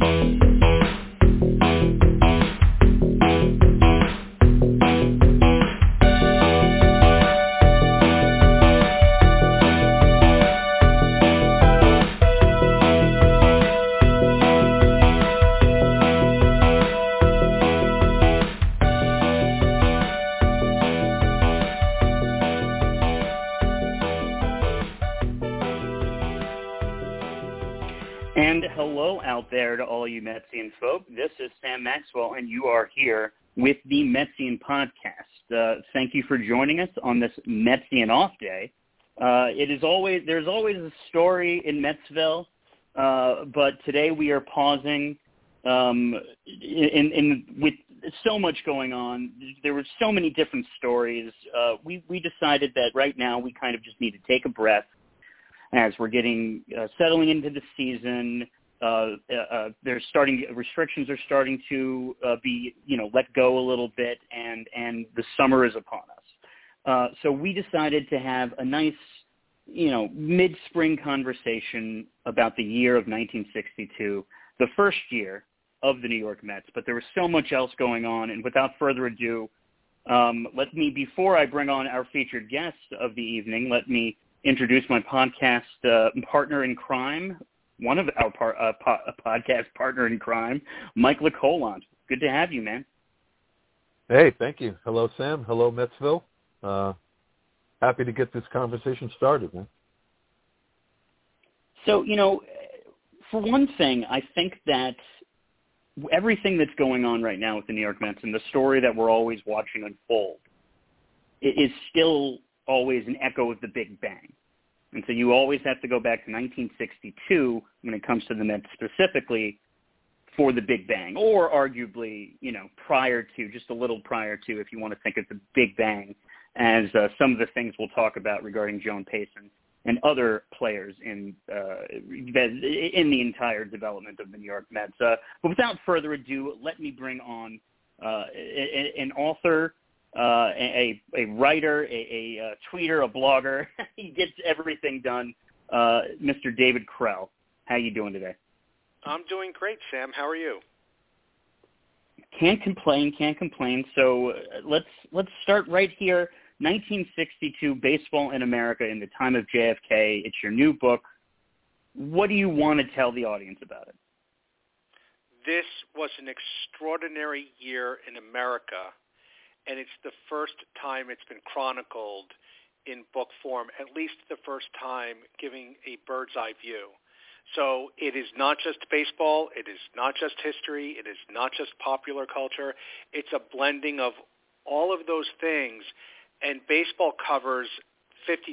And hello out there to all you Metsian folk. This is Sam Maxwell, and you are here with the Metsian podcast. Thank you for joining us on this Metsian off day. There's always a story in Metsville, but today we are pausing with so much going on. There were so many different stories. We decided that right now we kind of just need to take a breath as we're getting settling into the season. Restrictions are starting to be let go a little bit, and the summer is upon us. So we decided to have a nice mid-spring conversation about the year of 1962, the first year of the New York Mets. But there was so much else going on, and without further ado, before I bring on our featured guest of the evening, let me introduce my podcast partner in crime, one of our podcast partner in crime, Mike LeColant. Good to have you, man. Hey, thank you. Hello, Sam. Hello, Metsville. Happy to get this conversation started, man. So, for one thing, I think that everything that's going on right now with the New York Mets and the story that we're always watching unfold is still always an echo of the Big Bang. And so you always have to go back to 1962 when it comes to the Mets specifically for the Big Bang, or arguably, prior to, just a little prior to, if you want to think of the Big Bang as some of the things we'll talk about regarding Joan Payson and other players in the entire development of the New York Mets. But without further ado, let me bring on an author, a writer, a tweeter, a blogger. He gets everything done. Mr. David Krell, how you doing today? I'm doing great, Sam. How are you? Can't complain. So let's start right here. 1962, Baseball in America in the Time of JFK. It's your new book. What do you want to tell the audience about it? This was an extraordinary year in America, and it's the first time it's been chronicled in book form, at least the first time giving a bird's eye view. So it is not just baseball, it is not just history, it is not just popular culture. It's a blending of all of those things, and baseball covers 50%.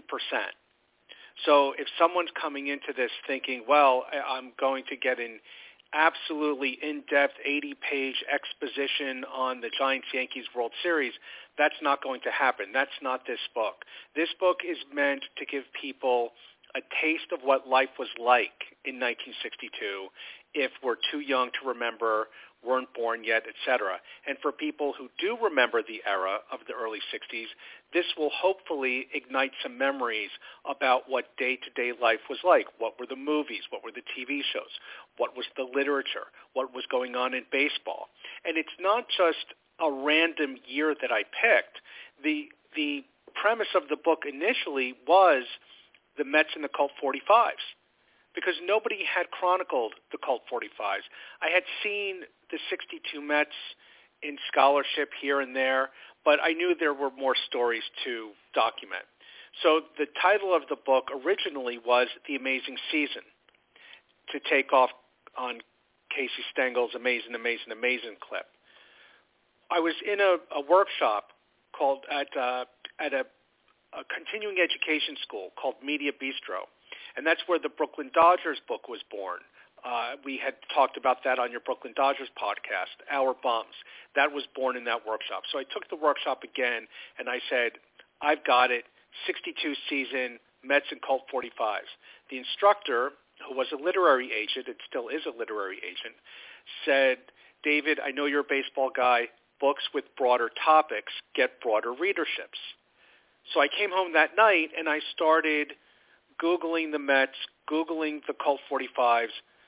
So if someone's coming into this thinking, well, I'm going to get an absolutely in-depth 80-page exposition on the Giants-Yankees World Series, that's not going to happen. That's not this book. This book is meant to give people a taste of what life was like in 1962 if we're too young to remember, weren't born yet, etc. And for people who do remember the era of the early 60s, this will hopefully ignite some memories about what day-to-day life was like. What were the movies? What were the TV shows? What was the literature? What was going on in baseball? And it's not just a random year that I picked. The premise of the book initially was the Mets and the Colt 45s, because nobody had chronicled the Colt 45s. I had seen the 62 Mets in scholarship here and there, but I knew there were more stories to document. So the title of the book originally was The Amazing Season, to take off on Casey Stengel's Amazing, Amazing, Amazing clip. I was in a workshop called at a continuing education school called Media Bistro, and that's where the Brooklyn Dodgers book was born. We had talked about that on your Brooklyn Dodgers podcast, Our Bums. That was born in that workshop. So I took the workshop again, and I said, I've got it, 62 season, Mets and Colt 45s. The instructor, who was a literary agent, and still is a literary agent, said, David, I know you're a baseball guy. Books with broader topics get broader readerships. So I came home that night, and I started Googling the Mets, Googling the Colt 45s,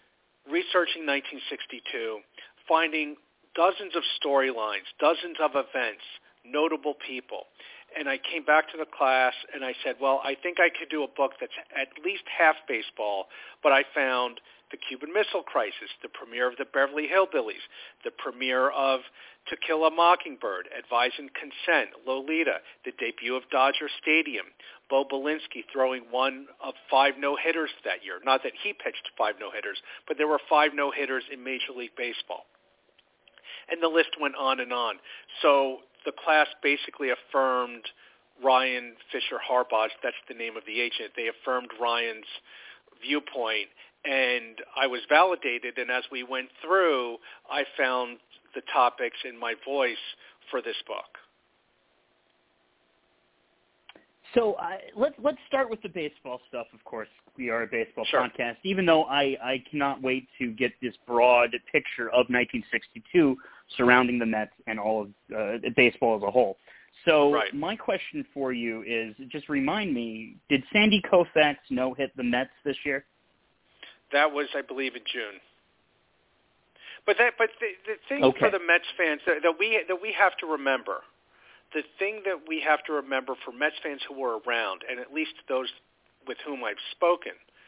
researching 1962, finding dozens of storylines, dozens of events, notable people. And I came back to the class and I said, well, I think I could do a book that's at least half baseball, but I found the Cuban Missile Crisis, the premiere of the Beverly Hillbillies, the premiere of To Kill a Mockingbird, Advise and Consent, Lolita, the debut of Dodger Stadium, Bo Belinsky throwing one of 5 no-hitters that year. Not that he pitched 5 no-hitters, but there were 5 no-hitters in Major League Baseball. And the list went on and on. So the class basically affirmed Ryan Fisher Harbaugh, that's the name of the agent. They affirmed Ryan's viewpoint, and I was validated. And as we went through, I found the topics in my voice for this book. So let's start with the baseball stuff, of course. We are a baseball Sure. podcast, even though I cannot wait to get this broad picture of 1962 surrounding the Mets and all of baseball as a whole. So Right. My question for you is, just remind me, did Sandy Koufax no-hit the Mets this year? That was, I believe, in June. But the thing Okay. for the Mets fans that we have to remember, the thing that we have to remember for Mets fans who were around, and at least those with whom I've spoken,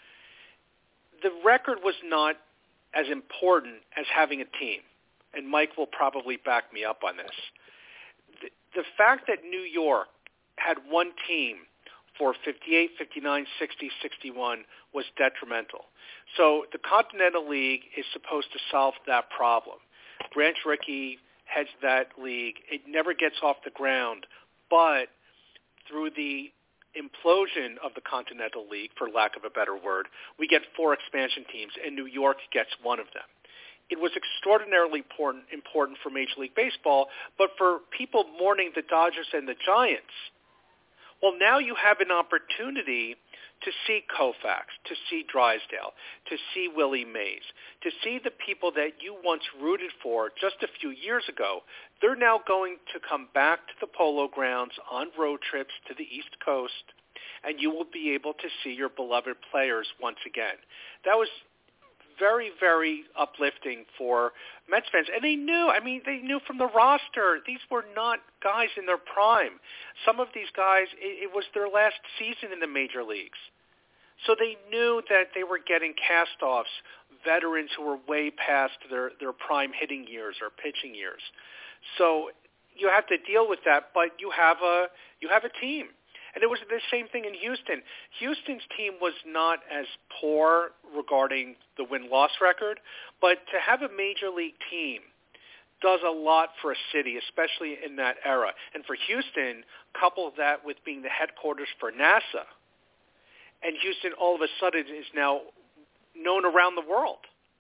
the record was not as important as having a team. And Mike will probably back me up on this. The fact that New York had one team for 58, 59, 60, 61 was detrimental. So the Continental League is supposed to solve that problem. Branch Rickey heads that league. It never gets off the ground, but through the implosion of the Continental League, for lack of a better word, we get 4 expansion teams, and New York gets one of them. It was extraordinarily important for Major League Baseball, but for people mourning the Dodgers and the Giants, well, now you have an opportunity to see Koufax, to see Drysdale, to see Willie Mays, to see the people that you once rooted for just a few years ago. They're now going to come back to the Polo Grounds on road trips to the East Coast, and you will be able to see your beloved players once again. That was very, very uplifting for Mets fans. And they knew from the roster, these were not guys in their prime. Some of these guys, it was their last season in the major leagues. So they knew that they were getting cast-offs, veterans who were way past their prime hitting years or pitching years. So you have to deal with that, but you have a team. And it was the same thing in Houston. Houston's team was not as poor regarding the win-loss record, but to have a major league team does a lot for a city, especially in that era. And for Houston, couple that with being the headquarters for NASA, and Houston all of a sudden is now known around the world.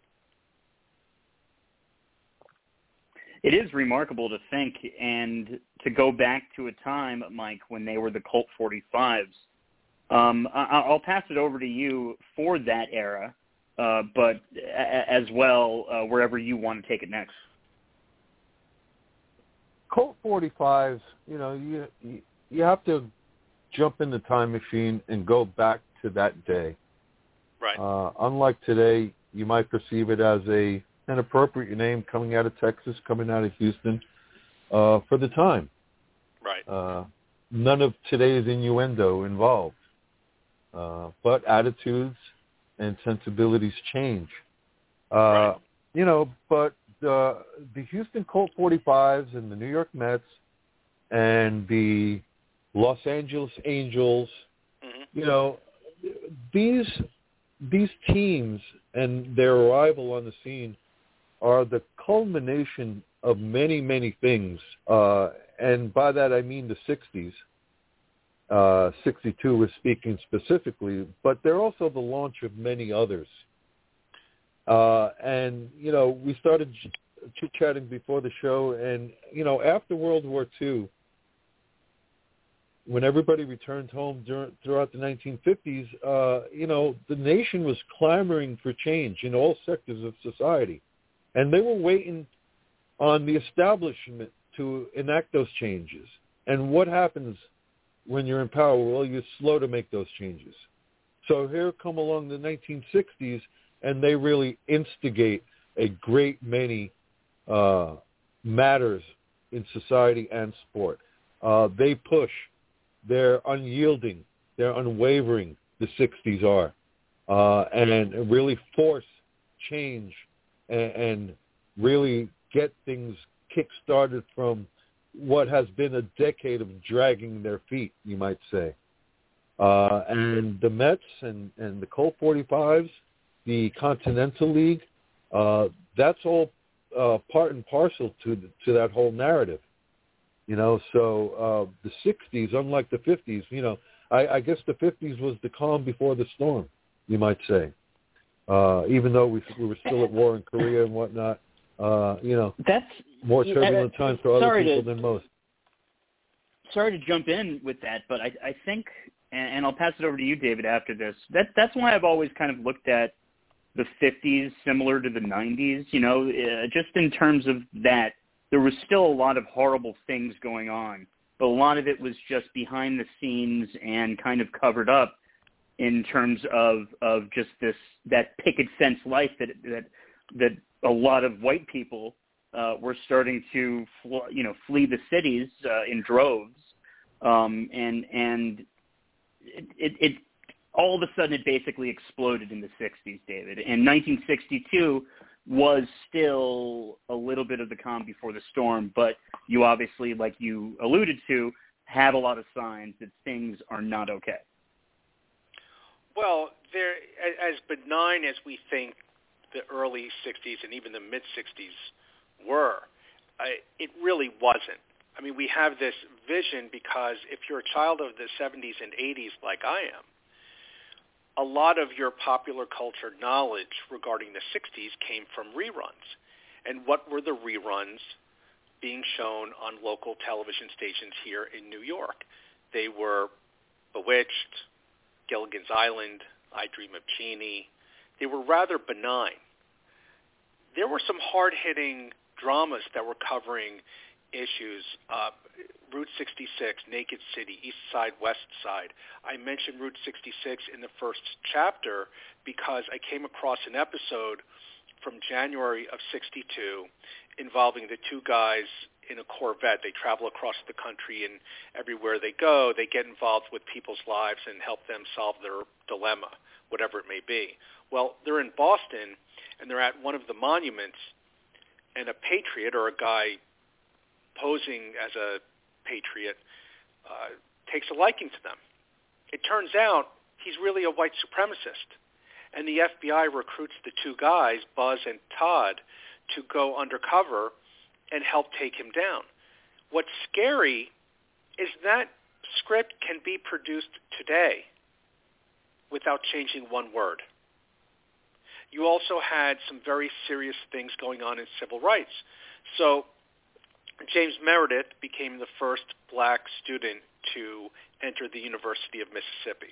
It is remarkable to think, and to go back to a time, Mike, when they were the Colt 45s. I'll pass it over to you for that era, but as well, wherever you want to take it next. Colt 45s, you have to jump in the time machine and go back to that day. Right. Unlike today, you might perceive it as an appropriate name coming out of Texas, coming out of Houston, for the time. Right. None of today's innuendo involved. But attitudes and sensibilities change. Right. But the Houston Colt 45s and the New York Mets and the Los Angeles Angels, these teams and their arrival on the scene are the culmination of many, many things. And by that I mean the 60s. 62 was speaking specifically, but they're also the launch of many others. And we started chit-chatting before the show, and, after World War II, when everybody returned home throughout the 1950s, the nation was clamoring for change in all sectors of society. And they were waiting on the establishment to enact those changes. And what happens when you're in power? Well, you're slow to make those changes. So here come along the 1960s, and they really instigate a great many matters in society and sport. They push. They're unyielding. They're unwavering, the 60s are, and really force change and really get things kick-started from what has been a decade of dragging their feet, you might say. And the Mets and the Colt 45s, the Continental League, that's all part and parcel to that whole narrative. So the 60s, unlike the 50s, I guess the 50s was the calm before the storm, you might say. Even though we were still at war in Korea and whatnot, that's more turbulent times for other people than most. Sorry to jump in with that, but I think, and I'll pass it over to you, David, after this. That's why I've always kind of looked at the 50s similar to the 90s. Just in terms of that, there was still a lot of horrible things going on, but a lot of it was just behind the scenes and kind of covered up in terms of just that picket fence life that a lot of white people were starting to flee the cities in droves, and it all of a sudden it basically exploded in the 60s, David. And 1962 was still a little bit of the calm before the storm, but you obviously, like you alluded to, had a lot of signs that things are not okay. Well, as benign as we think the early 60s and even the mid-60s were, it really wasn't. I mean, we have this vision because if you're a child of the 70s and 80s like I am, a lot of your popular culture knowledge regarding the 60s came from reruns. And what were the reruns being shown on local television stations here in New York? They were Bewitched, Gilligan's Island, I Dream of Jeannie. They were rather benign. There were some hard-hitting dramas that were covering issues, Route 66, Naked City, East Side, West Side. I mentioned Route 66 in the first chapter because I came across an episode from January of 62 involving the two guys in a Corvette. They travel across the country, and everywhere they go, they get involved with people's lives and help them solve their dilemma, whatever it may be. Well, they're in Boston, and they're at one of the monuments, and a patriot or a guy posing as a patriot takes a liking to them. It turns out he's really a white supremacist, and the FBI recruits the two guys, Buzz and Todd, to go undercover and help take him down. What's scary is that script can be produced today without changing one word. You also had some very serious things going on in civil rights. So James Meredith became the first black student to enter the University of Mississippi.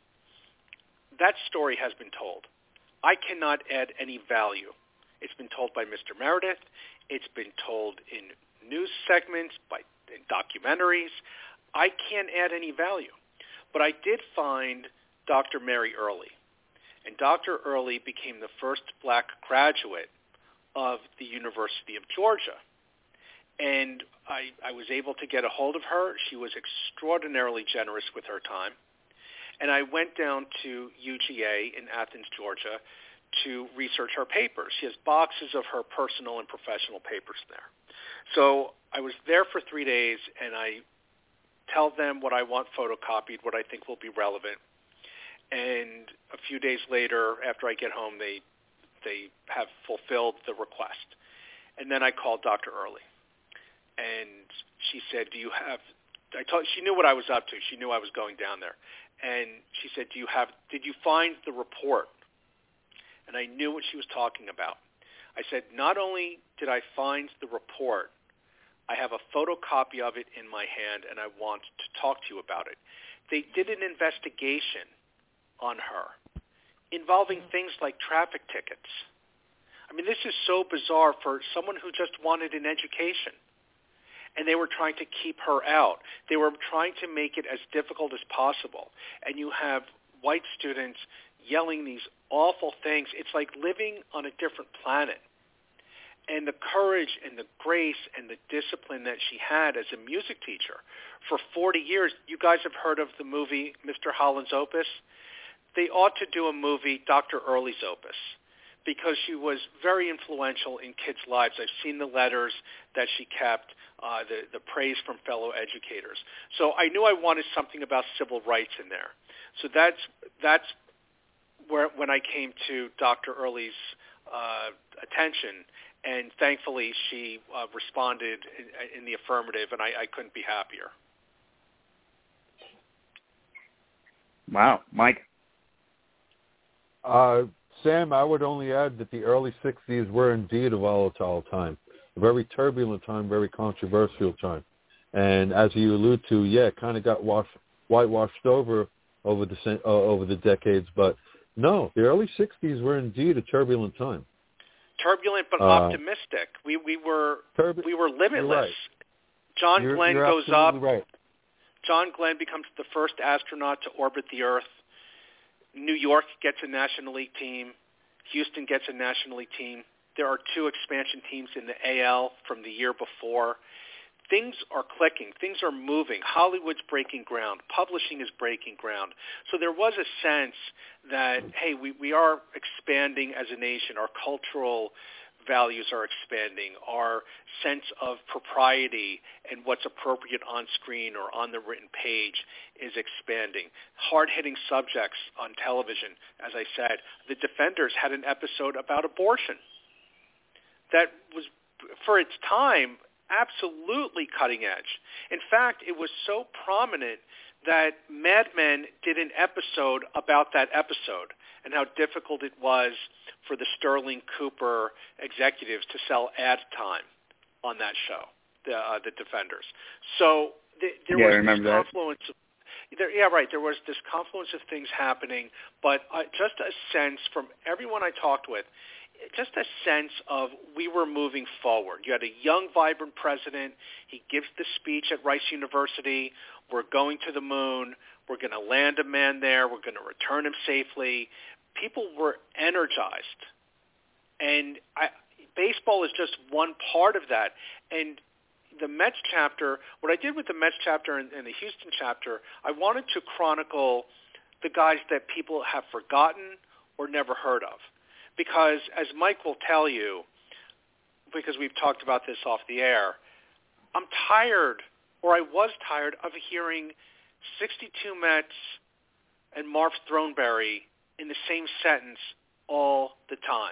That story has been told. I cannot add any value. It's been told by Mr. Meredith. It's been told in news segments, in documentaries. I can't add any value. But I did find Dr. Mary Early. And Dr. Early became the first black graduate of the University of Georgia. And I was able to get a hold of her. She was extraordinarily generous with her time. And I went down to UGA in Athens, Georgia, to research her papers. She has boxes of her personal and professional papers there. So I was there for 3 days, and I tell them what I want photocopied, what I think will be relevant. And a few days later, after I get home, they have fulfilled the request. And then I called Dr. Early. And she said, she knew what I was up to. She knew I was going down there. And she said, did you find the report? And I knew what she was talking about. I said, not only did I find the report, I have a photocopy of it in my hand, and I want to talk to you about it. They did an investigation on her involving things like traffic tickets. I mean, this is so bizarre for someone who just wanted an education. And they were trying to keep her out. They were trying to make it as difficult as possible. And you have white students yelling these awful things. It's like living on a different planet. And the courage and the grace and the discipline that she had as a music teacher for 40 years. You guys have heard of the movie Mr. Holland's Opus? They ought to do a movie, Dr. Early's Opus, because she was very influential in kids' lives. I've seen the letters that she kept, the praise from fellow educators. So I knew I wanted something about civil rights in there. So that's where when I came to Dr. Early's attention. And thankfully, she responded in the affirmative, and I couldn't be happier. Wow. Mike? Sam, I would only add that the early 60s were indeed a volatile time, a very turbulent time, very controversial time. And as you allude to, it kind of got whitewashed over the decades. But no, the early 60s were indeed a turbulent time. Turbulent but optimistic. We were limitless. Right. John Glenn goes up. Right. John Glenn becomes the first astronaut to orbit the Earth. New York gets a National League team. Houston gets a National League team. There are 2 expansion teams in the AL from the year before. Things are clicking. Things are moving. Hollywood's breaking ground. Publishing is breaking ground. So there was a sense that, hey, we are expanding as a nation. Our cultural values are expanding. Our sense of propriety and what's appropriate on screen or on the written page is expanding. Hard-hitting subjects on television, as I said. The Defenders had an episode about abortion that was, for its time, absolutely cutting edge. In fact, it was so prominent that Mad Men did an episode about that episode and how difficult it was for the Sterling Cooper executives to sell ad time on that show, the Defenders. So there was this confluence. There was this confluence of things happening, but just a sense from everyone I talked with, just a sense of we were moving forward. You had a young, vibrant president. He gives the speech at Rice University. We're going to the moon. We're going to land a man there. We're going to return him safely. People were energized. And baseball is just one part of that. And the Mets chapter, what I did with the Mets chapter and the Houston chapter, I wanted to chronicle the guys that people have forgotten or never heard of. Because as Mike will tell you, because we've talked about this off the air, I'm tired, or I was tired, of hearing 62 Mets and Marv Throneberry in the same sentence all the time.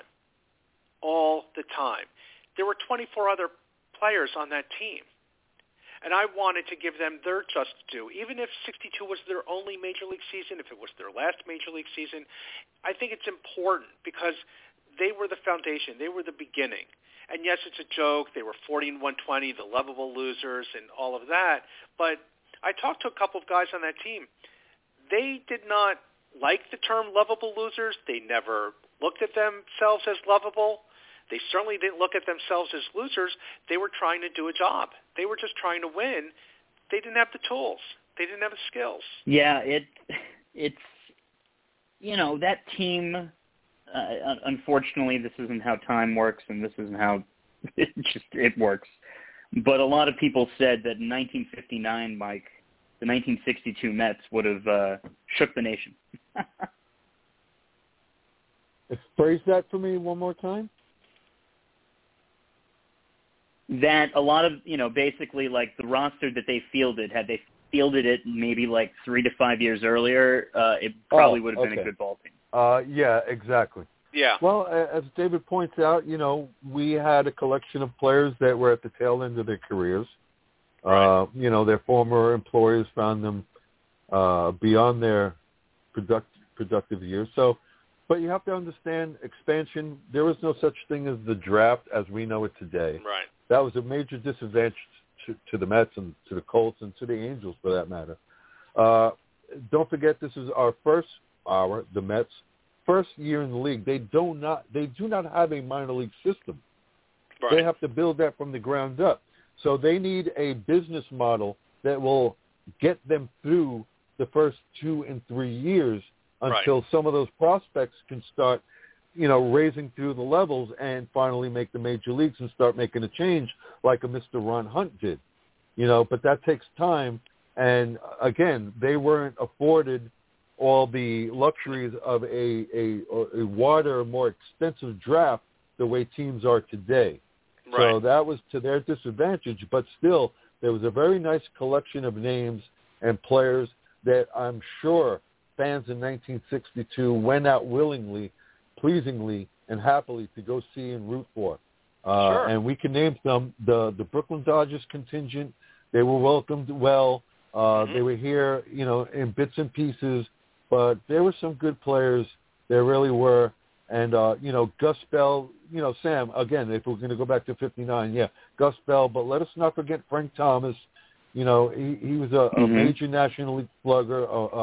All the time. There were 24 other players on that team. And I wanted to give them their just due. Even if 62 was their only Major League season, if it was their last Major League season, I think it's important because they were the foundation. They were the beginning. And yes, it's a joke. They were 40-120, the lovable losers and all of that. But I talked to a couple of guys on that team. They did not like the term lovable losers. They never looked at themselves as lovable. They certainly didn't look at themselves as losers. They were trying to do a job. They were just trying to win. They didn't have the tools. They didn't have the skills. Yeah, it's that team, unfortunately, this isn't how time works, and this isn't how it works. But a lot of people said that in 1959, Mike, the 1962 Mets would have shook the nation. Phrase that for me one more time. That a lot of, basically like the roster that they fielded, had they fielded it maybe like 3 to 5 years earlier, it probably would have been a good ball team. Yeah, exactly. Yeah. Well, as David points out, we had a collection of players that were at the tail end of their careers. Right. Their former employers found them beyond their productive years. So, but you have to understand expansion. There was no such thing as the draft as we know it today. Right. That was a major disadvantage to the Mets and to the Colts and to the Angels, for that matter. Don't forget, this is the Mets' first year in the league. They do not have a minor league system. Right. They have to build that from the ground up. So they need a business model that will get them through the first 2 and 3 years until some of those prospects can start, raising through the levels and finally make the major leagues and start making a change like a Mr. Ron Hunt did. But that takes time. And again, they weren't afforded all the luxuries of a wider, more extensive draft the way teams are today. Right. So that was to their disadvantage, but still there was a very nice collection of names and players that I'm sure fans in 1962 went out willingly, pleasingly, and happily to go see and root for. Sure. And we can name some. The Brooklyn Dodgers contingent, they were welcomed well. They were here, in bits and pieces, but there were some good players. There really were. And, Gus Bell, Sam, again, if we're going to go back to 59, Gus Bell, but let us not forget Frank Thomas. He was a major National League slugger,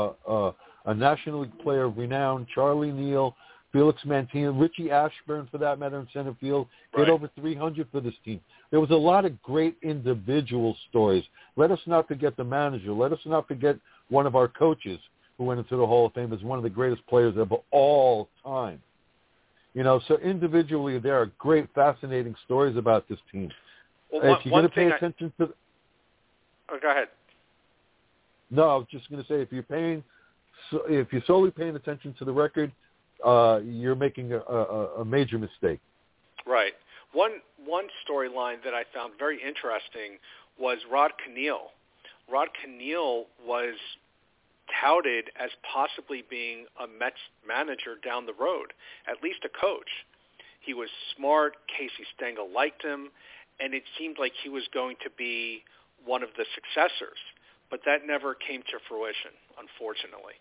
a National League player of renown. Charlie Neal, Felix Mantino, Richie Ashburn, for that matter, in center field. Hit over 300 for this team. There was a lot of great individual stories. Let us not forget the manager. Let us not forget one of our coaches who went into the Hall of Fame as one of the greatest players of all time. So individually, there are great, fascinating stories about this team. Well, if you're going to pay attention to... Oh, go ahead. No, I was just going to say, if you're solely paying attention to the record, you're making a major mistake. Right. One storyline that I found very interesting was Rod Kniehl. Rod Kniehl was touted as possibly being a Mets manager down the road, at least a coach. He was smart. Casey Stengel liked him, and it seemed like he was going to be one of the successors. But that never came to fruition, unfortunately.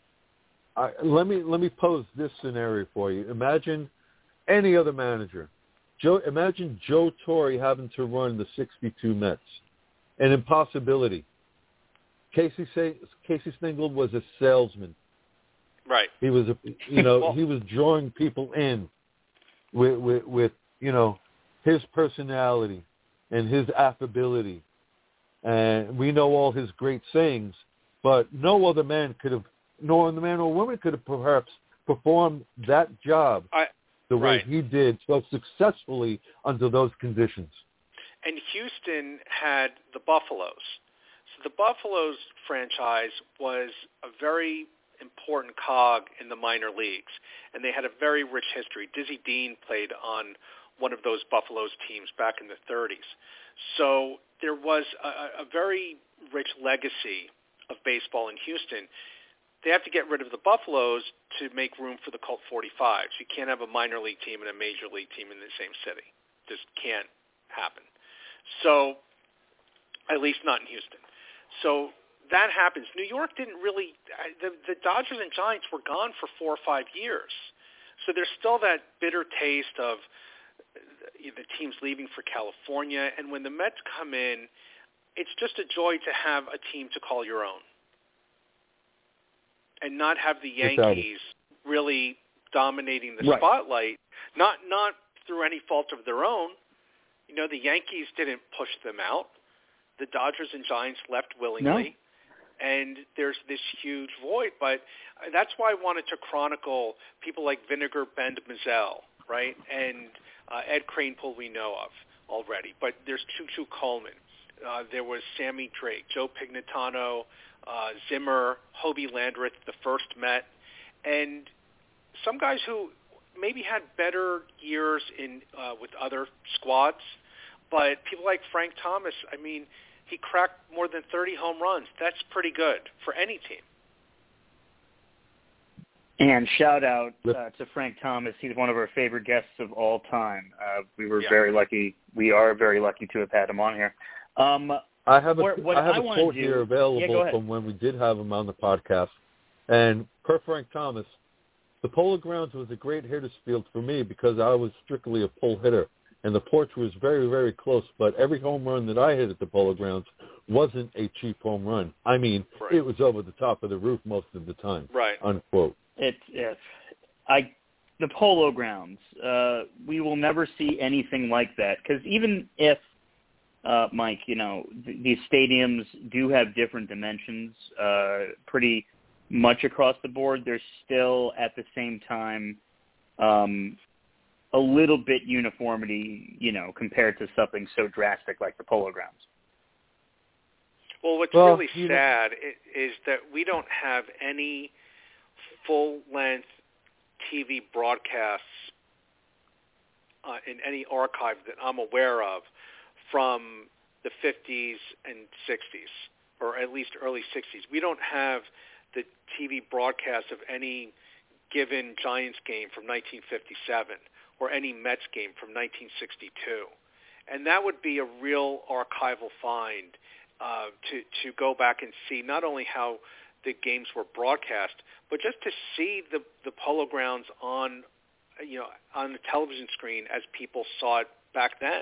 Let me pose this scenario for you. Imagine any other manager. Imagine Joe Torre having to run the 62 Mets. An impossibility. Casey Stengel was a salesman. Right. He was he was drawing people in with his personality and his affability. And we know all his great sayings, but no other man or woman could have perhaps performed that job the way he did so successfully under those conditions. And Houston had the Buffaloes. So the Buffaloes franchise was a very important cog in the minor leagues, and they had a very rich history. Dizzy Dean played on one of those Buffaloes teams back in the 30s. So there was a very rich legacy of baseball in Houston. They have to get rid of the Buffaloes to make room for the Colt 45s. You can't have a minor league team and a major league team in the same city. Just can't happen. So, at least not in Houston. So that happens. New York didn't really – the Dodgers and Giants were gone for 4 or 5 years. So there's still that bitter taste of the teams leaving for California. And when the Mets come in, it's just a joy to have a team to call your own and not have the Yankees really dominating the spotlight, not through any fault of their own. The Yankees didn't push them out. The Dodgers and Giants left willingly, and there's this huge void. But that's why I wanted to chronicle people like Vinegar Bend Mazzell, right, and Ed Kranepool we know of already. But there's Choo Choo Coleman. There was Sammy Drake, Joe Pignatano, Zimmer, Hobie Landreth, the first Met, and some guys who maybe had better years in with other squads. But people like Frank Thomas, I mean, he cracked more than 30 home runs. That's pretty good for any team. And shout out to Frank Thomas. He's one of our favorite guests of all time. We were very lucky. We are very lucky to have had him on here. I have a quote here available from when we did have him on the podcast. And per Frank Thomas, the Polo Grounds was a great hitter's field for me because I was strictly a pull hitter. And the porch was very, very close, but every home run that I hit at the Polo Grounds wasn't a cheap home run. I mean, it was over the top of the roof most of the time, unquote. The Polo Grounds, we will never see anything like that, because even if, Mike, these stadiums do have different dimensions, pretty much across the board. There's still, at the same time, a little bit uniformity, compared to something so drastic like the Polo Grounds. Well, what's really sad is that we don't have any full-length TV broadcasts in any archive that I'm aware of from the 50s and 60s, or at least early 60s. We don't have the TV broadcast of any given Giants game from 1957 or any Mets game from 1962. And that would be a real archival find to go back and see not only how the games were broadcast, but just to see the Polo Grounds on the television screen as people saw it back then.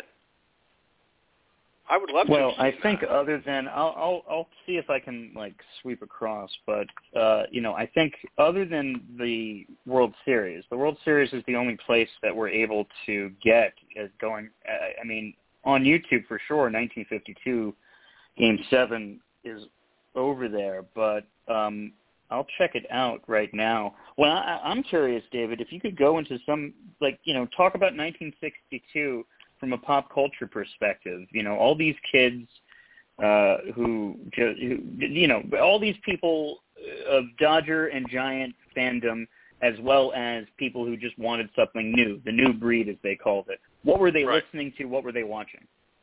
I would love to. Well, I think other than I'll see if I can sweep across, but I think other than the World Series is the only place that we're able to get going. I mean, on YouTube for sure, 1952 Game 7 is over there, but I'll check it out right now. Well, I'm curious, David, if you could go into some talk about 1962. From a pop culture perspective, all these kids who all these people of Dodger and Giant fandom, as well as people who just wanted something new, the new breed, as they called it. What were they listening to? What were they watching?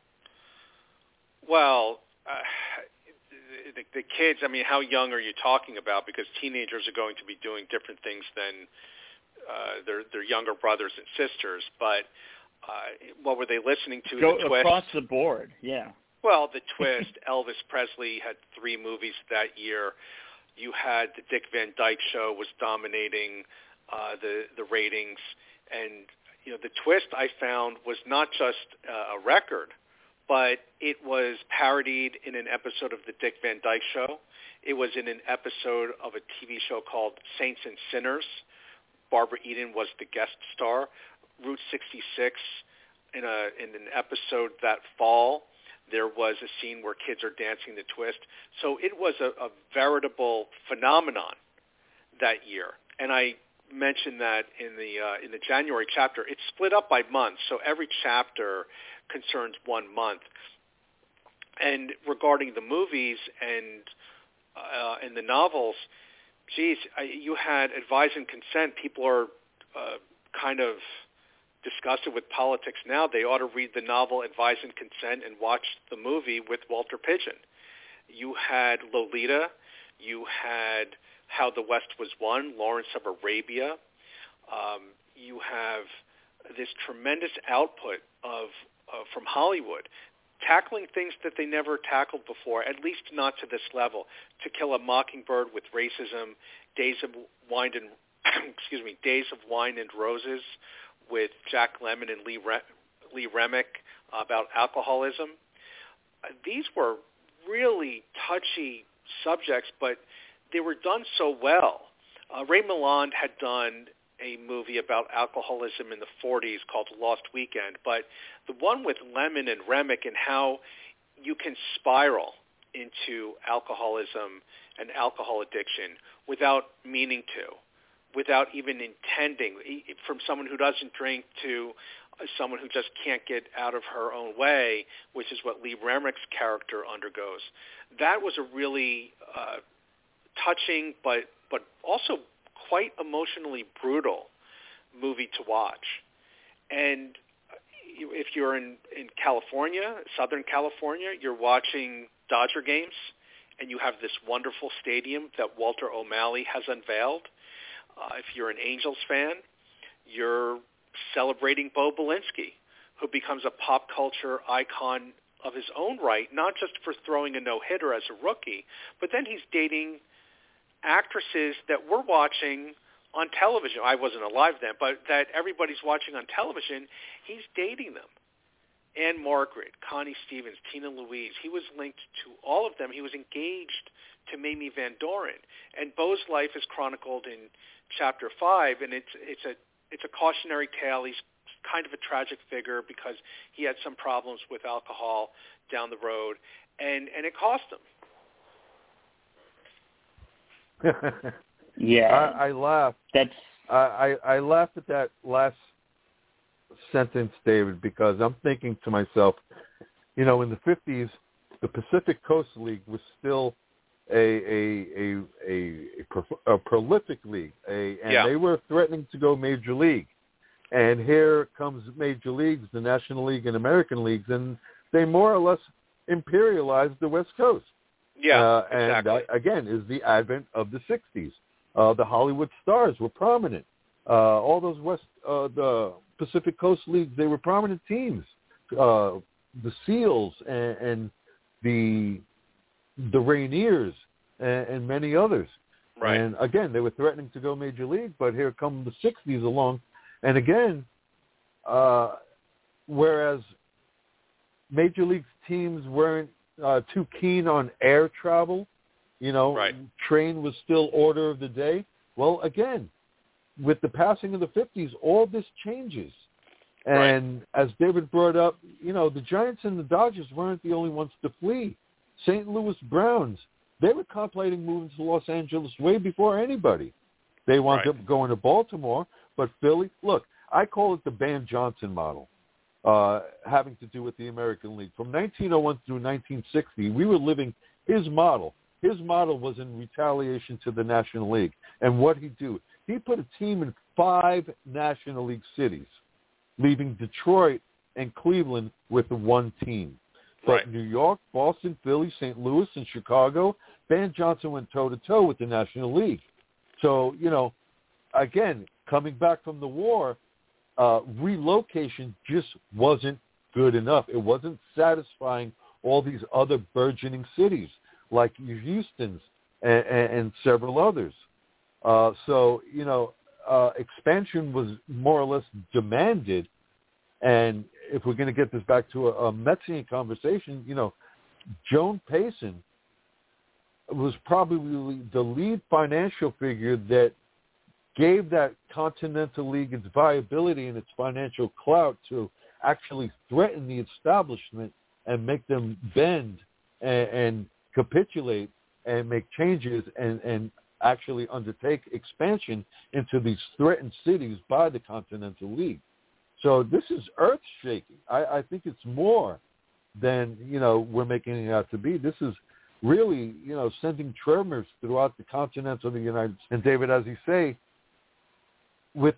Well, the kids, I mean, how young are you talking about? Because teenagers are going to be doing different things than their younger brothers and sisters, but what were they listening to? Go the Twist. Across the board, yeah. Well, The Twist. Elvis Presley had 3 movies that year. You had the Dick Van Dyke Show was dominating the ratings, and The Twist I found was not just a record, but it was parodied in an episode of the Dick Van Dyke Show. It was in an episode of a TV show called Saints and Sinners. Barbara Eden was the guest star. Route 66, in an episode that fall, there was a scene where kids are dancing the twist. So it was a veritable phenomenon that year. And I mentioned that in the January chapter. It's split up by months, so every chapter concerns one month. And regarding the movies and the novels, you had Advise and Consent. People are kind of disgusted with politics now. They ought to read the novel Advise and Consent and watch the movie with Walter Pidgeon. You had Lolita. You had How the West Was Won, Lawrence of Arabia. You have this tremendous output from Hollywood, tackling things that they never tackled before, at least not to this level. To Kill a Mockingbird with racism, Days of Wine and Roses with Jack Lemmon and Lee Remick about alcoholism. These were really touchy subjects, but they were done so well. Ray Milland had done a movie about alcoholism in the 40s called Lost Weekend, but the one with Lemmon and Remick and how you can spiral into alcoholism and alcohol addiction without meaning to, without even intending, from someone who doesn't drink to someone who just can't get out of her own way, which is what Lee Remick's character undergoes. That was a really touching but also quite emotionally brutal movie to watch. And if you're in California, Southern California, you're watching Dodger games, and you have this wonderful stadium that Walter O'Malley has unveiled. If you're an Angels fan, you're celebrating Bo Belinsky, who becomes a pop culture icon of his own right, not just for throwing a no-hitter as a rookie, but then he's dating actresses that we're watching on television. I wasn't alive then, but that everybody's watching on television. He's dating them. Anne Margaret, Connie Stevens, Tina Louise. He was linked to all of them. He was engaged to Mamie Van Doren. And Bo's life is chronicled in Chapter 5, and it's a cautionary tale. He's kind of a tragic figure because he had some problems with alcohol down the road, and it cost him. Yeah. I laughed. That's I laughed at that last sentence, David, because I'm thinking to myself, in the 50s, the Pacific Coast League was still a prolific league, they were threatening to go major league. And here comes major leagues, the National League and American leagues, and they more or less imperialized the West Coast. Yeah, exactly. And again, is the advent of the 60s. The Hollywood Stars were prominent. All those the Pacific Coast leagues, they were prominent teams. The Seals and the Rainiers and many others. Right. And again, they were threatening to go major league, but here come the 60s along. And again, whereas major league teams weren't too keen on air travel, right. train was still order of the day. Well, again, with the passing of the 50s, all this changes. And as David brought up, the Giants and the Dodgers weren't the only ones to flee. St. Louis Browns, they were contemplating moving to Los Angeles way before anybody. They wound up going to Baltimore, but Philly, look, I call it the Van Johnson model, having to do with the American League. From 1901 through 1960, we were living his model. His model was in retaliation to the National League. And what he do? He put a team in 5 National League cities, leaving Detroit and Cleveland with one team. But New York, Boston, Philly, St. Louis, and Chicago, Van Johnson went toe-to-toe with the National League. So, again, coming back from the war, relocation just wasn't good enough. It wasn't satisfying all these other burgeoning cities like Houston's and several others. So, expansion was more or less demanded. And if we're going to get this back to a Metsian conversation, Joan Payson was probably the lead financial figure that gave that Continental League its viability and its financial clout to actually threaten the establishment and make them bend and capitulate and make changes and actually undertake expansion into these threatened cities by the Continental League. So this is earth-shaking. I think it's more than, we're making it out to be. This is really, sending tremors throughout the continents of the United States. And David, as you say, with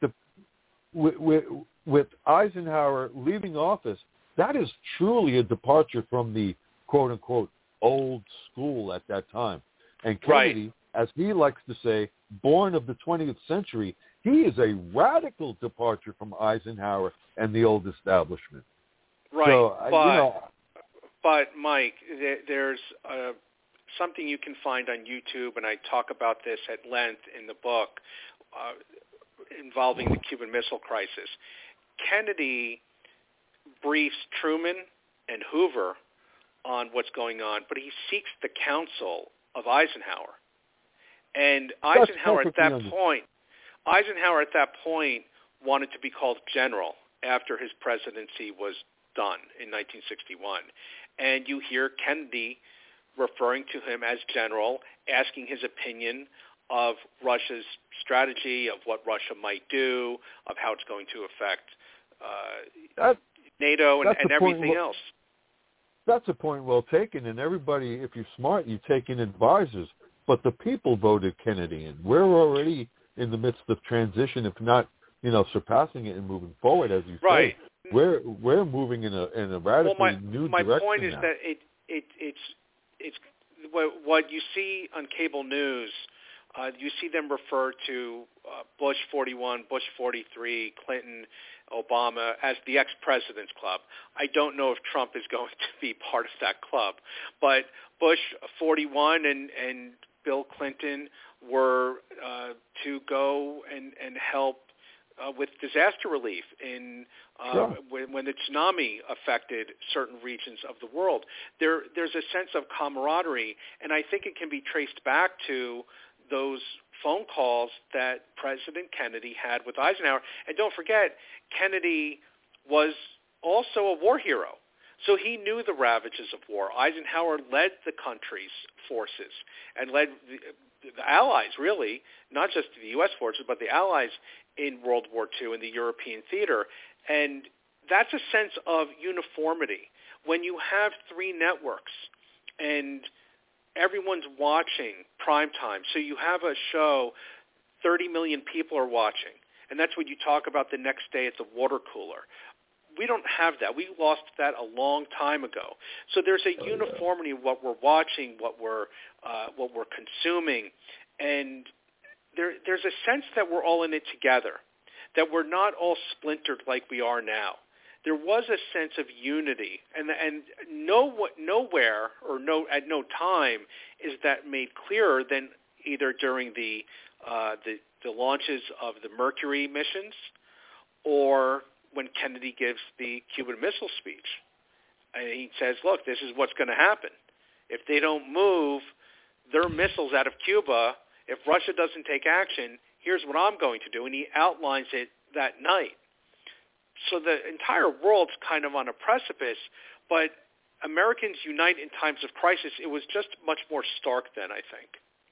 Eisenhower leaving office, that is truly a departure from the quote-unquote old school at that time. And Kennedy, as he likes to say, born of the 20th century, he is a radical departure from Eisenhower and the old establishment. Right, so, but Mike, there's something you can find on YouTube, and I talk about this at length in the book, involving the Cuban Missile Crisis. Kennedy briefs Truman and Hoover on what's going on, but he seeks the counsel of Eisenhower. And Eisenhower at that point wanted to be called general after his presidency was done in 1961. And you hear Kennedy referring to him as general, asking his opinion of Russia's strategy, of what Russia might do, of how it's going to affect NATO and everything else. That's a point well taken, and everybody, if you're smart, you take in advisors. But the people voted Kennedy in. We're already in the midst of transition, if not, surpassing it and moving forward, as you say. We're moving in a radically new direction. My point is now. that it's what you see on cable news. You see them refer to Bush 41, Bush 43, Clinton, Obama as the ex-president's club. I don't know if Trump is going to be part of that club, but Bush 41 and Bill Clinton were to go and help with disaster relief in when the tsunami affected certain regions of the world. There's a sense of camaraderie, and I think it can be traced back to those phone calls that President Kennedy had with Eisenhower. And don't forget, Kennedy was also a war hero. So he knew the ravages of war. Eisenhower led the country's forces and led the Allies, really, not just the U.S. forces, but the Allies in World War II in the European theater. And that's a sense of uniformity. When you have three networks and everyone's watching prime time, so you have a show 30 million people are watching, and that's what you talk about the next day at the water cooler. We don't have that. We lost that a long time ago. So there's a uniformity of what we're watching, what we're consuming, and there's a sense that we're all in it together, that we're not all splintered like we are now. There was a sense of unity, and nowhere or at no time is that made clearer than either during the launches of the Mercury missions or when Kennedy gives the Cuban Missile Speech. And he says, look, this is what's going to happen. If they don't move their missiles out of Cuba, if Russia doesn't take action, here's what I'm going to do. And he outlines it that night. So the entire world's kind of on a precipice, but Americans unite in times of crisis. It was just much more stark then, I think.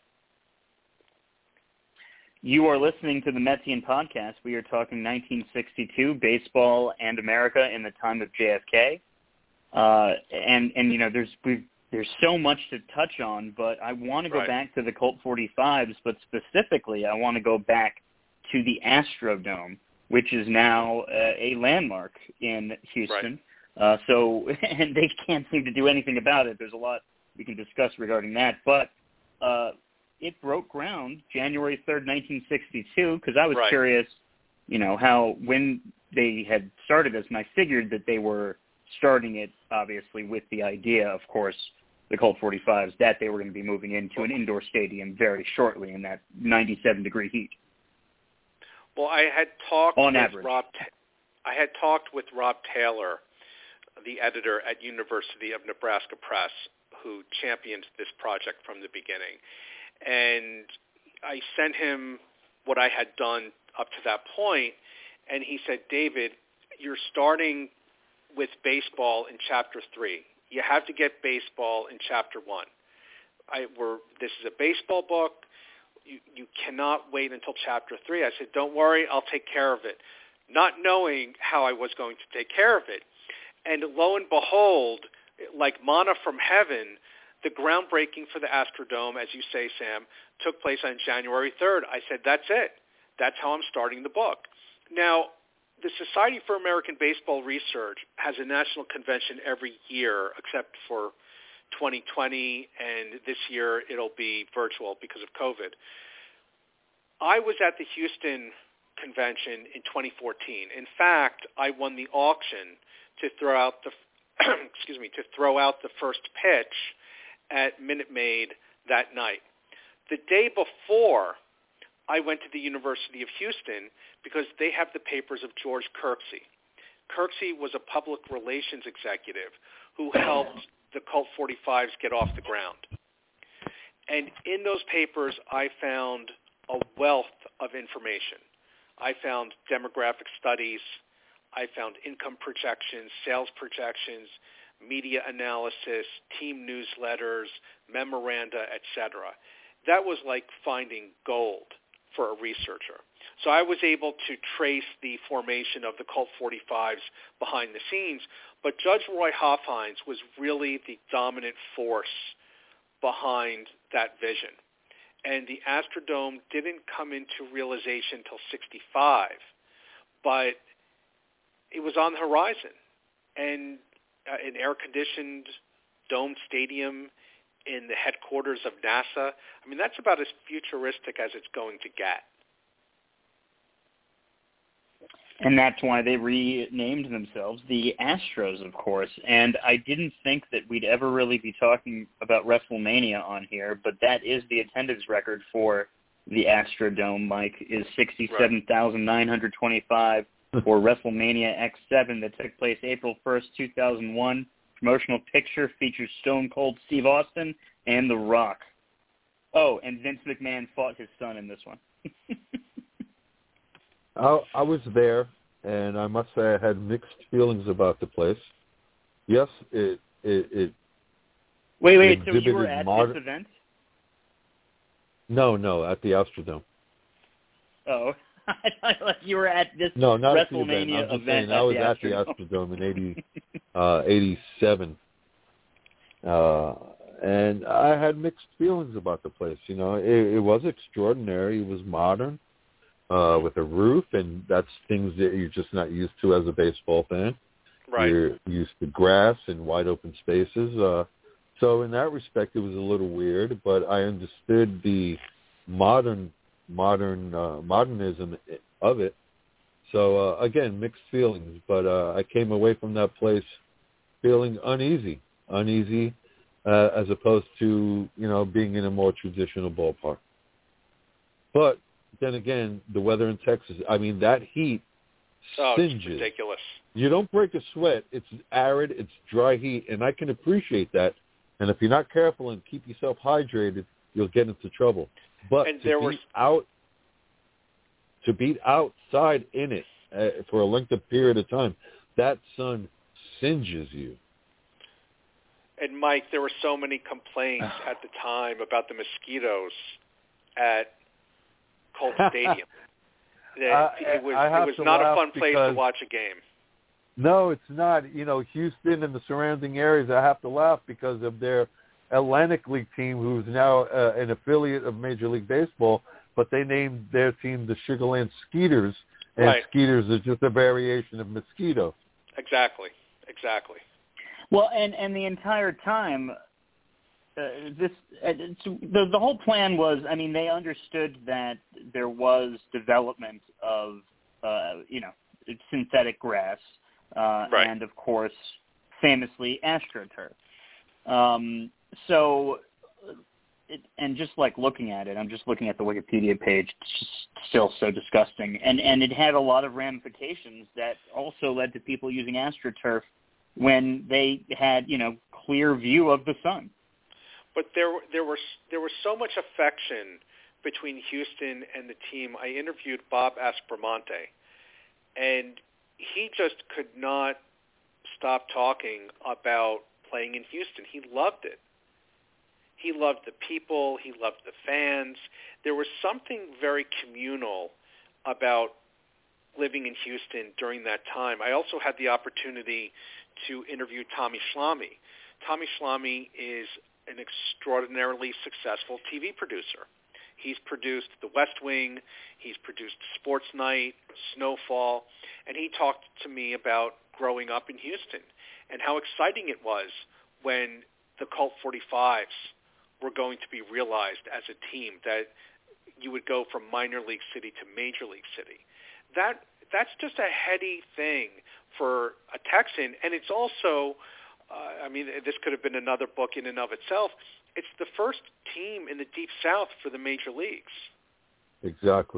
You are listening to the Metsian Podcast. We are talking 1962, baseball and America in the time of JFK. And you know, there's so much to touch on, but I want to go back to the Colt 45s, but specifically I want to go back to the Astrodome, which is now a landmark in Houston. Right. And they can't seem to do anything about it. There's a lot we can discuss regarding that, but it broke ground January 3rd, 1962, because I was curious, you know, when they had started this, and I figured that they were starting it, obviously, with the idea, of course, the Colt 45s, that they were going to be moving into an indoor stadium very shortly in that 97-degree heat. Well, I had talked with Rob Taylor, the editor at University of Nebraska Press, who championed this project from the beginning. And I sent him what I had done up to that point, and he said, David, you're starting with baseball in Chapter 3. You have to get baseball in Chapter 1. This is a baseball book. You cannot wait until Chapter 3. I said, don't worry, I'll take care of it, not knowing how I was going to take care of it. And lo and behold, like manna from heaven, the groundbreaking for the Astrodome, as you say, Sam, took place on January 3rd. I said, that's it. That's how I'm starting the book. Now, the Society for American Baseball Research has a national convention every year, except for 2020, and this year it'll be virtual because of COVID. I was at the Houston convention in 2014. In fact, I won the auction to throw out the first pitch at Minute Maid that night. The day before, I went to the University of Houston because they have the papers of George Kirksey. Kirksey was a public relations executive who helped the Colt 45s get off the ground. And in those papers, I found a wealth of information. I found demographic studies. I found income projections, sales projections, media analysis, team newsletters, memoranda, etc. That was like finding gold for a researcher. So I was able to trace the formation of the Colt 45s behind the scenes, but Judge Roy Hofheinz was really the dominant force behind that vision. And the Astrodome didn't come into realization until 65, but it was on the horizon. And an air-conditioned domed stadium in the headquarters of NASA, I mean, that's about as futuristic as it's going to get. And that's why they renamed themselves the Astros, of course. And I didn't think that we'd ever really be talking about WrestleMania on here, but that is the attendance record for the Astrodome, Mike, is 67,925 for WrestleMania X7 that took place April 1st, 2001. Promotional picture features Stone Cold Steve Austin and The Rock. Oh, and Vince McMahon fought his son in this one. I was there, and I must say I had mixed feelings about the place. Yes, it Wait. So you were exhibited at modern. this event? No, at the Astrodome. Oh, I thought like you were at this No, not at the event. WrestleMania I'm just saying I was at the Astrodome in 87. And I had mixed feelings about the place. You know, it was extraordinary. It was modern, with a roof, and that's things that you're just not used to as a baseball fan. Right. You're used to grass and wide open spaces. So in that respect, it was a little weird, but I understood the modernism of it. So again, mixed feelings. But I came away from that place feeling uneasy, as opposed to being in a more traditional ballpark. But then again, the weather in Texas, I mean, that heat singes. It's ridiculous. You don't break a sweat. It's arid. It's dry heat, and I can appreciate that. And if you're not careful and keep yourself hydrated, you'll get into trouble. But to beat outside in it for a length of period of time, that sun singes you. And Mike, there were so many complaints at the time about the mosquitoes at Colt Stadium. It was not a fun place to watch a game. No, it's not. Houston and the surrounding areas, I have to laugh because of their Atlantic League team, who's now an affiliate of Major League Baseball, but they named their team the Sugar Land Skeeters, and right. Skeeters is just a variation of mosquito. Exactly. Well, and the entire time, the whole plan was, I mean, they understood that there was development of, synthetic grass, right. and of course, famously, AstroTurf. And just like looking at it, I'm just looking at the Wikipedia page. It's just still so disgusting, and it had a lot of ramifications that also led to people using AstroTurf when they had clear view of the sun. But there was so much affection between Houston and the team. I interviewed Bob Aspromonte, and he just could not stop talking about playing in Houston. He loved it. He loved the people. He loved the fans. There was something very communal about living in Houston during that time. I also had the opportunity to interview Tommy Schlamme. Tommy Schlamme is an extraordinarily successful TV producer. He's produced The West Wing, he's produced Sports Night, Snowfall, and he talked to me about growing up in Houston and how exciting it was when the Colt 45s were going to be realized as a team, that you would go from minor league city to major league city. That's just a heady thing for a Texan, and it's also, this could have been another book in and of itself. It's the first team in the Deep South for the major leagues. Exactly.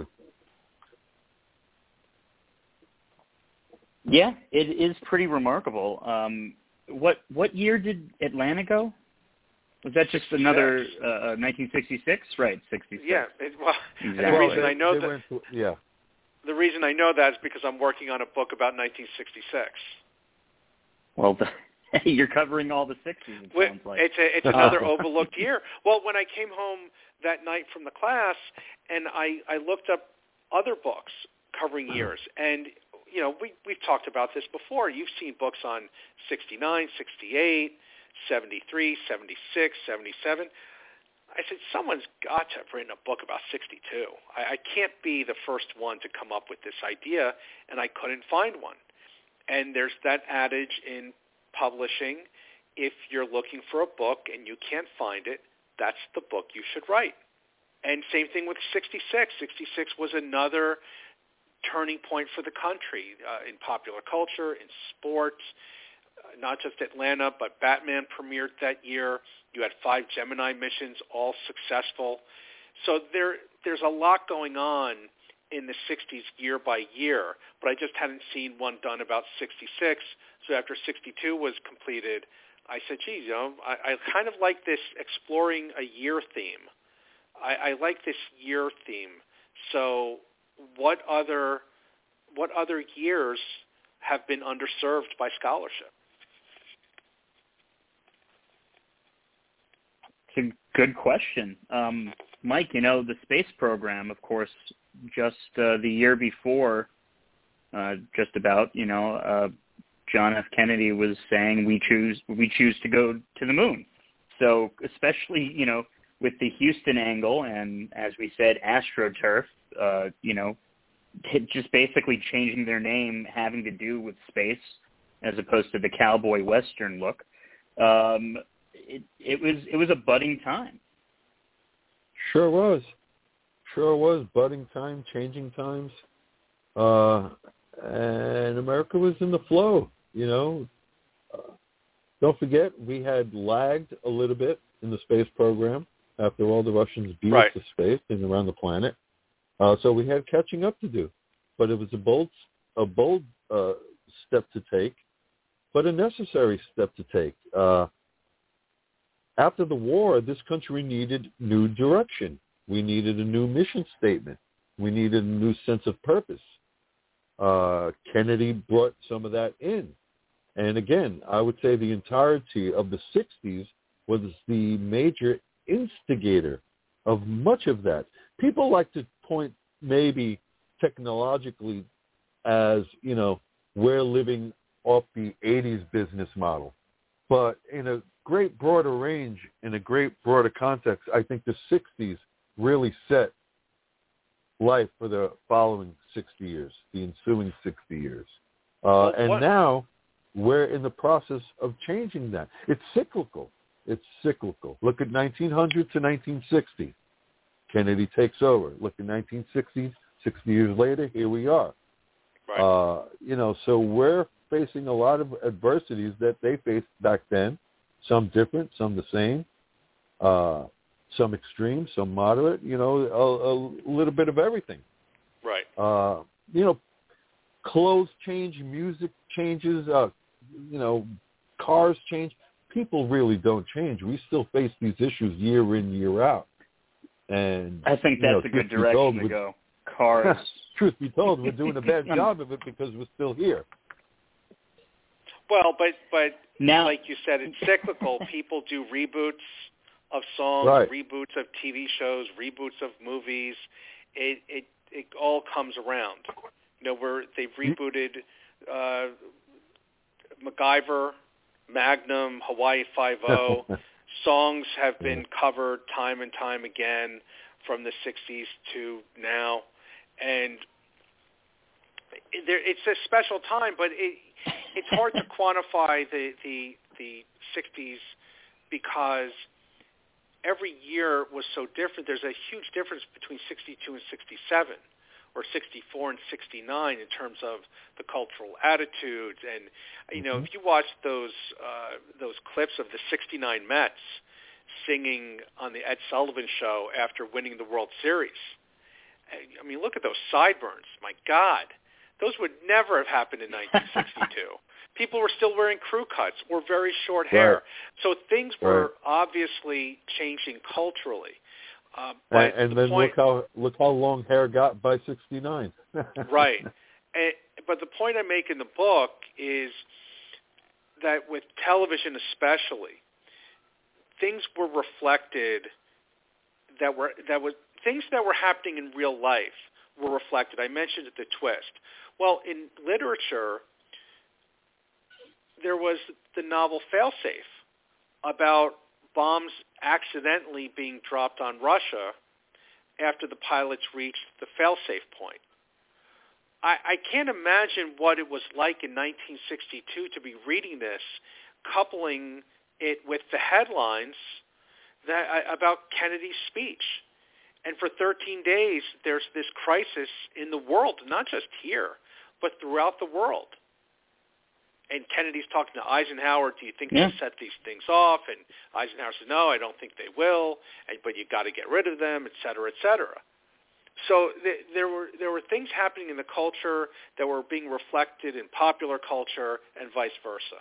Yeah, it is pretty remarkable. What year did Atlanta go? Was that just another 1966? Right, 66. Yeah. Exactly. The reason I know that. Yeah. The reason I know that is because I'm working on a book about 1966. Well, you're covering all the 60s, it sounds like. It's another overlooked year. Well, when I came home that night from the class, and I looked up other books covering years, and we've talked about this before. You've seen books on 69, 68, 73, 76, 77. I said, someone's got to have written a book about 62. I can't be the first one to come up with this idea, and I couldn't find one. And there's that adage in publishing, if you're looking for a book and you can't find it, that's the book you should write. And same thing with 66. 66 was another turning point for the country in popular culture, in sports, not just Atlanta, but Batman premiered that year. You had 5 Gemini missions, all successful. So there's a lot going on in the 60s year by year, but I just hadn't seen one done about 66. So after 62 was completed, I said, geez, I kind of like this exploring a year theme. I like this year theme. So what other years have been underserved by scholarship? It's a good question. Mike, the space program, of course, just the year before, just about, John F. Kennedy was saying we choose to go to the moon. So especially, with the Houston angle and, as we said, AstroTurf, just basically changing their name having to do with space as opposed to the cowboy Western look. It was a budding time. Sure was. Budding time, changing times. And America was in the flow, Don't forget, we had lagged a little bit in the space program after all the Russians beat us to space and around the planet. So we had catching up to do. But it was a bold step to take, but a necessary step to take. After the war, this country needed new direction. We needed a new mission statement. We needed a new sense of purpose. Kennedy brought some of that in. And again, I would say the entirety of the 60s was the major instigator of much of that. People like to point maybe technologically as, we're living off the 80s business model. But in a great broader range, in a great broader context, I think the 60s really set life for the following 60 years, the ensuing 60 years. Now we're in the process of changing that. It's cyclical. Look at 1900 to 1960. Kennedy takes over. Look at 1960s, 60 years later, here we are. Right. So we're facing a lot of adversities that they faced back then, some different, some the same, some extreme, some moderate, a little bit of everything. Right. Clothes change, music changes, cars change. People really don't change. We still face these issues year in, year out. And I think that's a good direction to go. Cars. Truth be told, we're doing a bad job of it because we're still here. Well, but now, like you said, it's cyclical. People do reboots of songs, right. Reboots of TV shows, reboots of movies. It all comes around. Where they've rebooted MacGyver, Magnum, Hawaii Five-0. Songs have been covered time and time again from the 60s to now. And it's a special time, but it's hard to quantify the 60s because every year was so different. There's a huge difference between 62 and 67. Or 64 and 69 in terms of the cultural attitudes, and if you watch those clips of the '69 Mets singing on the Ed Sullivan Show after winning the World Series, I mean, look at those sideburns. My God, those would never have happened in 1962. People were still wearing crew cuts or very short hair, so things were obviously changing culturally. And then look how long hair got by 69. Right. But the point I make in the book is that with television especially, things were reflected things that were happening in real life were reflected. I mentioned the twist. Well, in literature, there was the novel Failsafe about bombs accidentally being dropped on Russia after the pilots reached the fail-safe point. I can't imagine what it was like in 1962 to be reading this, coupling it with the headlines about Kennedy's speech. And for 13 days, there's this crisis in the world, not just here, but throughout the world. And Kennedy's talking to Eisenhower, do you think they'll set these things off? And Eisenhower says, no, I don't think they will, but you've got to get rid of them, et cetera, et cetera. So there were things happening in the culture that were being reflected in popular culture and vice versa.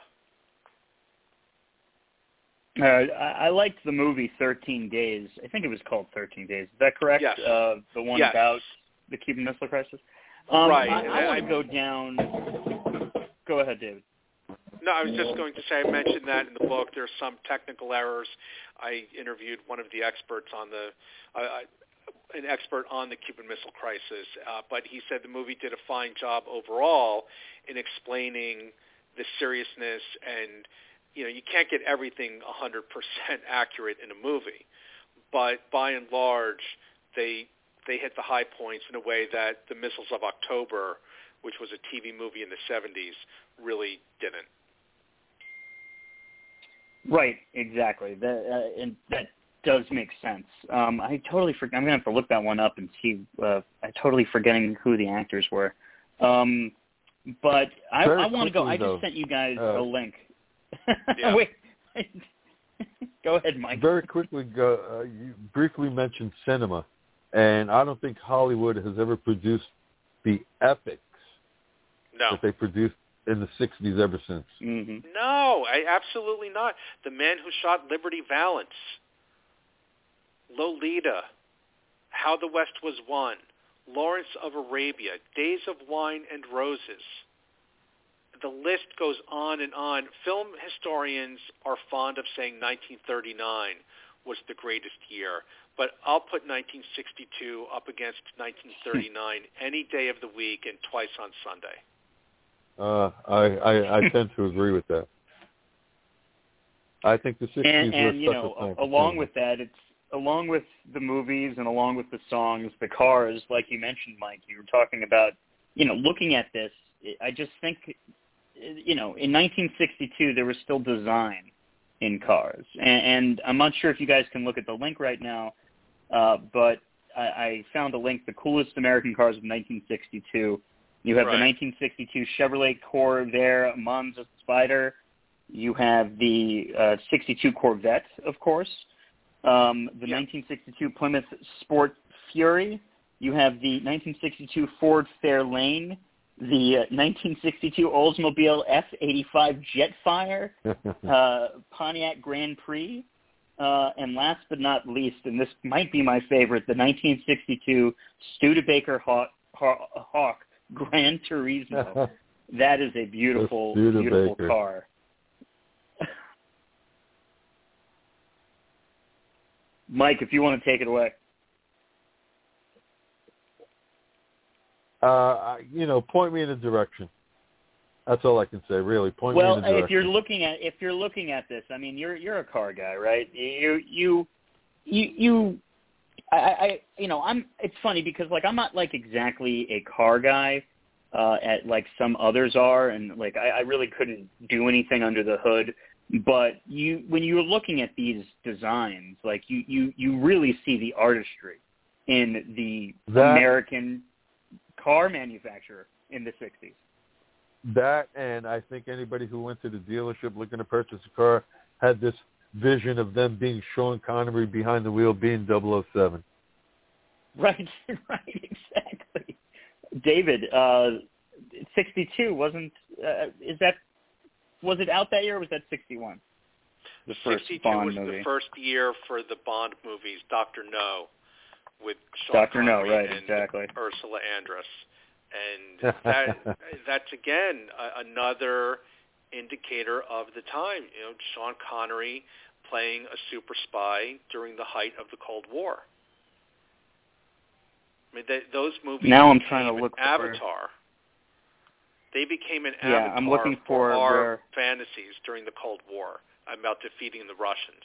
I liked the movie 13 Days. I think it was called 13 Days. Is that correct? Yes. The one about the Cuban Missile Crisis? Right. I want to go down. Go ahead, David. No, I was just going to say, I mentioned that in the book. There's some technical errors. I interviewed one of the experts on an expert on the Cuban Missile Crisis, but he said the movie did a fine job overall in explaining the seriousness, and you can't get everything 100% accurate in a movie, but by and large, they hit the high points in a way that the Missiles of October, which was a TV movie in the 70s, really didn't. Right, exactly. And that does make sense. I totally forget. I'm gonna have to look that one up and see. I'm totally forgetting who the actors were. But I want to go. I just sent you guys a link. Yeah. Wait. Go ahead, Mike. Very quickly, you briefly mentioned cinema, and I don't think Hollywood has ever produced the epics that they produced in the 60s ever since. Mm-hmm. No, absolutely not. The Man Who Shot Liberty Valance, Lolita, How the West Was Won, Lawrence of Arabia, Days of Wine and Roses. The list goes on and on. Film historians are fond of saying 1939 was the greatest year, but I'll put 1962 up against 1939 any day of the week and twice on Sunday. I tend to agree with that. I think the 60s were a special time. Along with that, it's along with the movies and along with the songs, the cars, like you mentioned, Mike. You were talking about, looking at this. I just think, in 1962 there was still design in cars, and I'm not sure if you guys can look at the link right now, but I found a link. The coolest American cars of 1962. You have the 1962 Chevrolet Corvair Monza Spider. You have the 62 Corvette, of course. The 1962 Plymouth Sport Fury. You have the 1962 Ford Fairlane. The 1962 Oldsmobile F-85 Jetfire. Pontiac Grand Prix. And last but not least, and this might be my favorite, the 1962 Studebaker Hawk Gran Turismo. That is a beautiful, beautiful car. Mike, if you want to take it away. Point me in a direction. That's all I can say, really. Point me in a direction. Well, if you're looking at this, I mean, you're a car guy, right? It's funny because I'm not exactly a car guy, at some others are, and I really couldn't do anything under the hood. But when you're looking at these designs, you really see the artistry in the American car manufacturer in the 60s. That, and I think anybody who went to the dealership looking to purchase a car had this vision of them being Sean Connery behind the wheel being 007. Right, exactly. David, 62 wasn't, was it out that year or was that 61? The first 62 Bond was movie. The first year for the Bond movies, Dr. No, with Sean Dr. No, Connery right, and exactly. Ursula Andress. And that's, again, another indicator of the time. Sean Connery playing a super spy during the height of the Cold War. I mean, those movies now I'm trying to look for Avatar. They became an avatar I'm looking for our fantasies during the Cold War about defeating the Russians.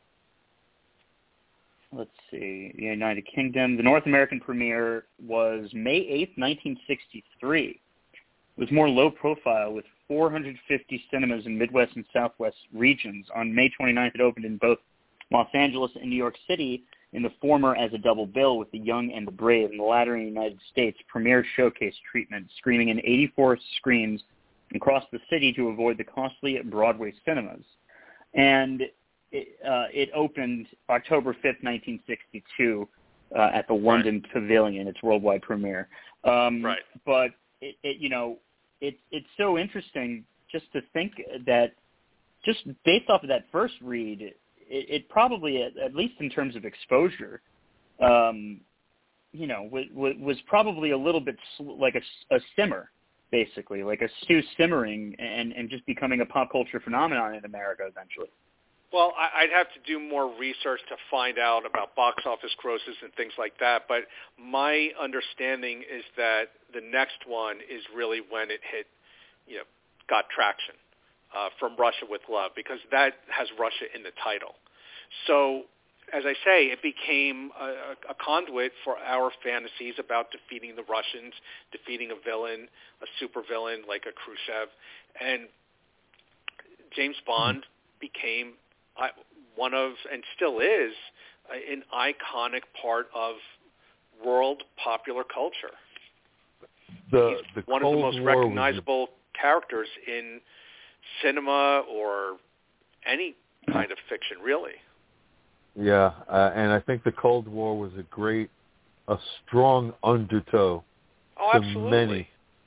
Let's see. The United Kingdom. The North American premiere was May 8th, 1963. It was more low profile with 450 cinemas in Midwest and Southwest regions. On May 29th, it opened in both Los Angeles and New York City, in the former as a double bill with The Young and the Brave, and the latter in the United States, premiere showcase treatment, screening in 84 screens across the city to avoid the costly Broadway cinemas. And it opened October 5th, 1962, at the London Pavilion, its worldwide premiere. Right. But, it's so interesting just to think that just based off of that first read, it probably, at least in terms of exposure, was probably a little bit like a simmer basically, like a stew simmering and just becoming a pop culture phenomenon in America eventually. Well, I'd have to do more research to find out about box office grosses and things like that, but my understanding is that the next one is really when it hit, got traction from Russia with Love, because that has Russia in the title. So, as I say, it became a conduit for our fantasies about defeating the Russians, defeating a villain, a supervillain like a Khrushchev, and James Bond became one of, and still is, an iconic part of world popular culture. He's one of the most recognizable characters in cinema or any kind of fiction, really. Yeah, and I think the Cold War was a strong undertow to many.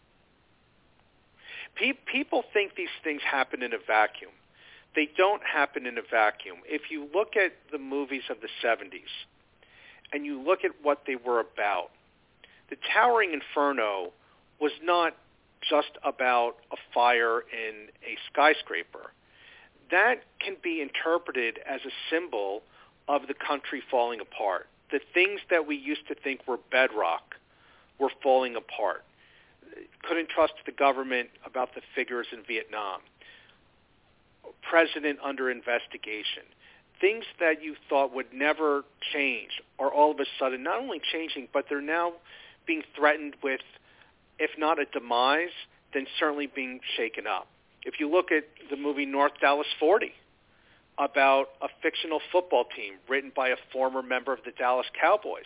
People think these things happen in a vacuum. They don't happen in a vacuum. If you look at the movies of the 70s and you look at what they were about, The Towering Inferno was not just about a fire in a skyscraper. That can be interpreted as a symbol of the country falling apart. The things that we used to think were bedrock were falling apart. Couldn't trust the government about the figures in Vietnam. President under investigation. Things that you thought would never change are all of a sudden not only changing, but they're now being threatened with, if not a demise, then certainly being shaken up. If you look at the movie North Dallas 40, about a fictional football team written by a former member of the Dallas Cowboys,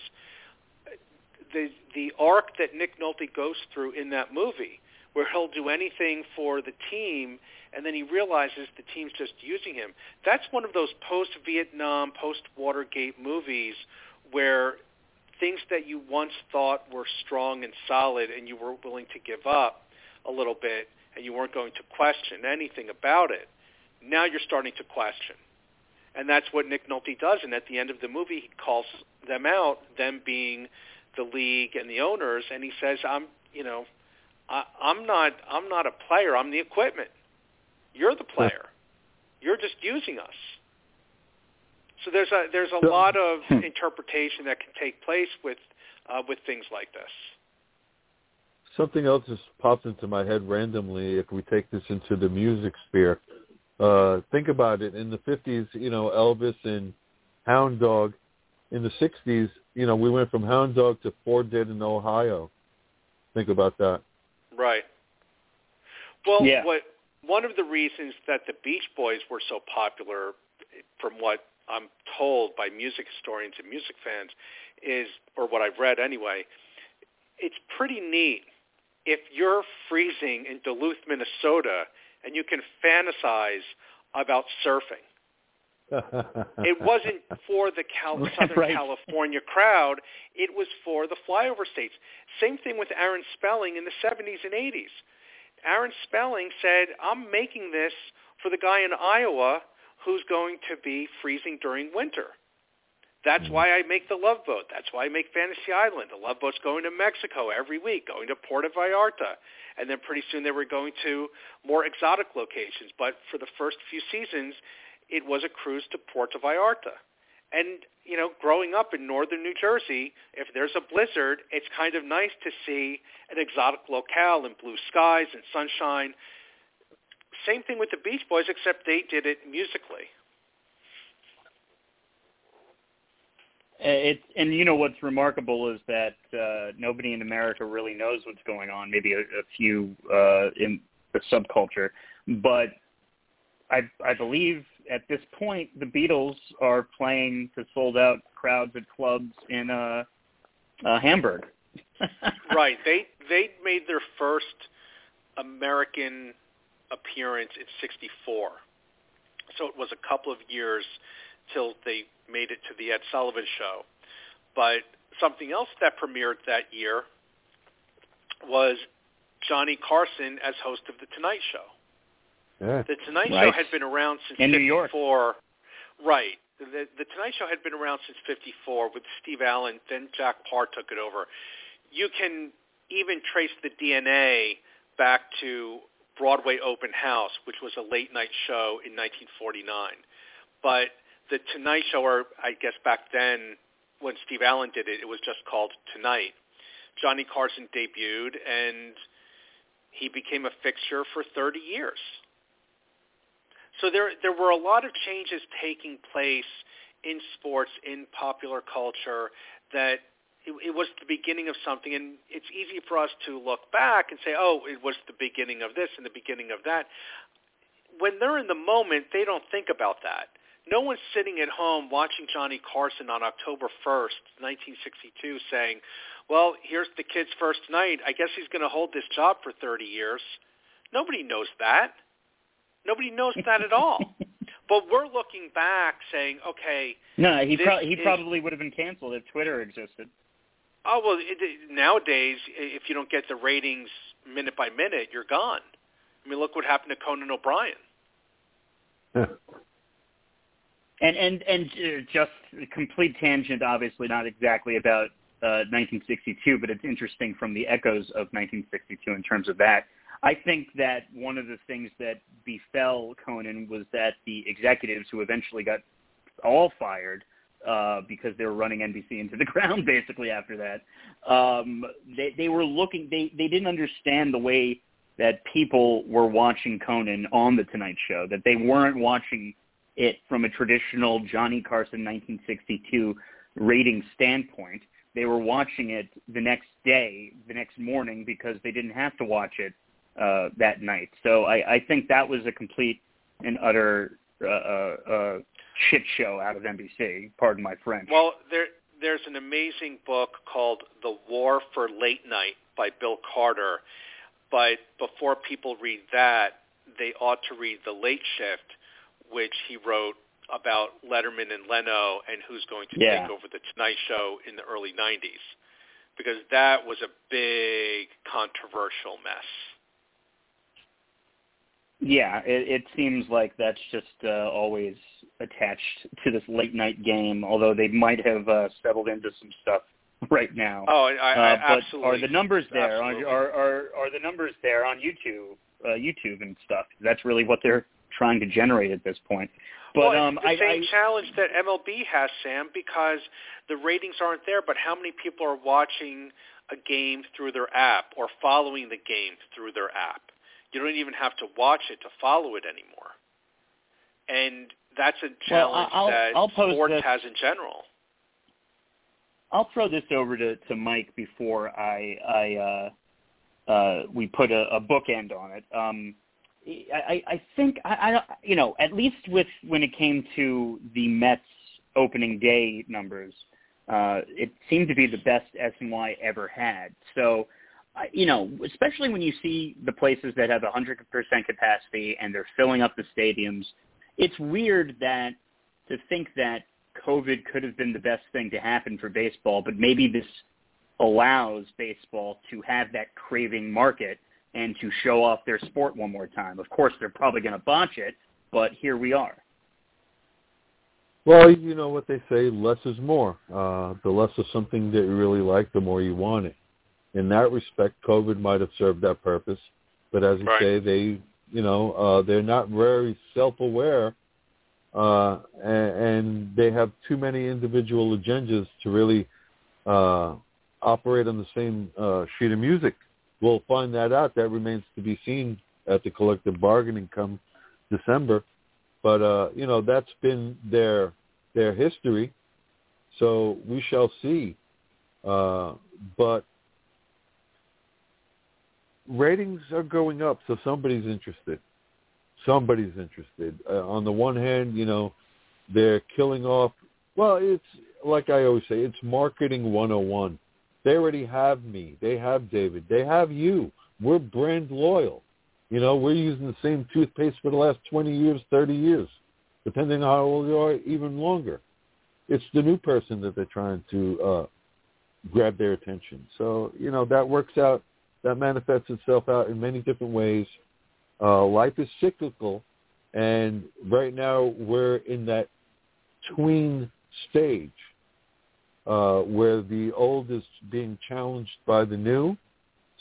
the arc that Nick Nolte goes through in that movie, where he'll do anything for the team, and then he realizes the team's just using him. That's one of those post-Vietnam, post-Watergate movies where things that you once thought were strong and solid and you were willing to give up a little bit and you weren't going to question anything about it, now you're starting to question. And that's what Nick Nolte does. And at the end of the movie, he calls them out, them being the league and the owners, and he says, I'm not a player. I'm the equipment. You're the player. You're just using us. So there's a lot of interpretation that can take place with things like this. Something else just popped into my head randomly. If we take this into the music sphere, think about it. In the 50s, Elvis and Hound Dog. In the 60s, we went from Hound Dog to Four Dead in Ohio. Think about that. Right. Well, yeah. One of the reasons that the Beach Boys were so popular, from what I'm told by music historians and music fans, is, or what I've read anyway, it's pretty neat if you're freezing in Duluth, Minnesota, and you can fantasize about surfing. It wasn't for the Southern right. California crowd. It was for the flyover states. Same thing with Aaron Spelling in the 70s and 80s. Aaron Spelling said, I'm making this for the guy in Iowa who's going to be freezing during winter. That's why I make the Love Boat. That's why I make Fantasy Island. The Love Boat's going to Mexico every week, going to Puerto Vallarta. And then pretty soon they were going to more exotic locations. But for the first few seasons, it was a cruise to Puerto Vallarta. And, growing up in northern New Jersey, if there's a blizzard, it's kind of nice to see an exotic locale and blue skies and sunshine. Same thing with the Beach Boys, except they did it musically. What's remarkable is that nobody in America really knows what's going on, maybe a few in the subculture. But I believe at this point the Beatles are playing to sold-out crowds at clubs in Hamburg. Right. They made their first American appearance in '64. So it was a couple of years till they made it to the Ed Sullivan Show. But something else that premiered that year was Johnny Carson as host of The Tonight Show. Yeah. The Tonight Right. Show had been around since in 54. New York. Right. The Tonight Show had been around since 54 with Steve Allen. Then Jack Parr took it over. You can even trace the DNA back to Broadway Open House, which was a late night show in 1949. But the Tonight Show, or I guess back then when Steve Allen did it, it was just called Tonight. Johnny Carson debuted, and he became a fixture for 30 years. So there were a lot of changes taking place in sports, in popular culture, that it was the beginning of something. And it's easy for us to look back and say, oh, it was the beginning of this and the beginning of that. When they're in the moment, they don't think about that. No one's sitting at home watching Johnny Carson on October 1st, 1962, saying, well, here's the kid's first night. I guess he's going to hold this job for 30 years. Nobody knows that. Nobody knows that at all. But we're looking back saying, okay. No, he probably would have been canceled if Twitter existed. Oh, well, nowadays, if you don't get the ratings minute by minute, you're gone. I mean, look what happened to Conan O'Brien. And just a complete tangent, obviously not exactly about 1962, but it's interesting from the echoes of 1962 in terms of that. I think that one of the things that befell Conan was that the executives who eventually got all fired because they were running NBC into the ground basically after that, they were looking, they didn't understand the way that people were watching Conan on The Tonight Show, that they weren't watching it from a traditional Johnny Carson 1962 rating standpoint. They were watching it the next day, the next morning, because they didn't have to watch it that night. So I think that was a complete and utter shit show out of NBC, pardon my French. Well, there's an amazing book called The War for Late Night by Bill Carter, but before people read that, they ought to read The Late Shift, which he wrote about Letterman and Leno and who's going to take over The Tonight Show in the early 90s, because that was a big controversial mess. Yeah, it seems like that's just always attached to this late night game, although they might have settled into some stuff right now. Oh, I but absolutely. Are the numbers there? Absolutely. Are the numbers there on YouTube and stuff? That's really what they're trying to generate at this point. But well, it's the same challenge that MLB has, Sam, because the ratings aren't there, but how many people are watching a game through their app or following the game through their app? You don't even have to watch it to follow it anymore. And that's a challenge that sports has in general. I'll throw this over to Mike before we put a bookend on it. I think at least when it came to the Mets opening day numbers, it seemed to be the best SNY ever had. So, especially when you see the places that have 100% capacity and they're filling up the stadiums, it's weird to think that COVID could have been the best thing to happen for baseball, but maybe this allows baseball to have that craving market and to show off their sport one more time. Of course, they're probably going to botch it, but here we are. Well, you know what they say, less is more. The less of something that you really like, the more you want it. In that respect, COVID might have served that purpose, but as you say, they're not very self-aware, and they have too many individual agendas to really operate on the same sheet of music. We'll find that out. That remains to be seen at the collective bargaining come December. But, that's been their history, so we shall see. But ratings are going up, so somebody's interested. On the one hand, they're killing off. Well, it's like I always say, it's marketing 101. They already have me. They have David. They have you. We're brand loyal. We're using the same toothpaste for the last 20 years, 30 years, depending on how old you are, even longer. It's the new person that they're trying to grab their attention. So, that works out. That manifests itself out in many different ways. Life is cyclical, and right now we're in that tween stage where the old is being challenged by the new.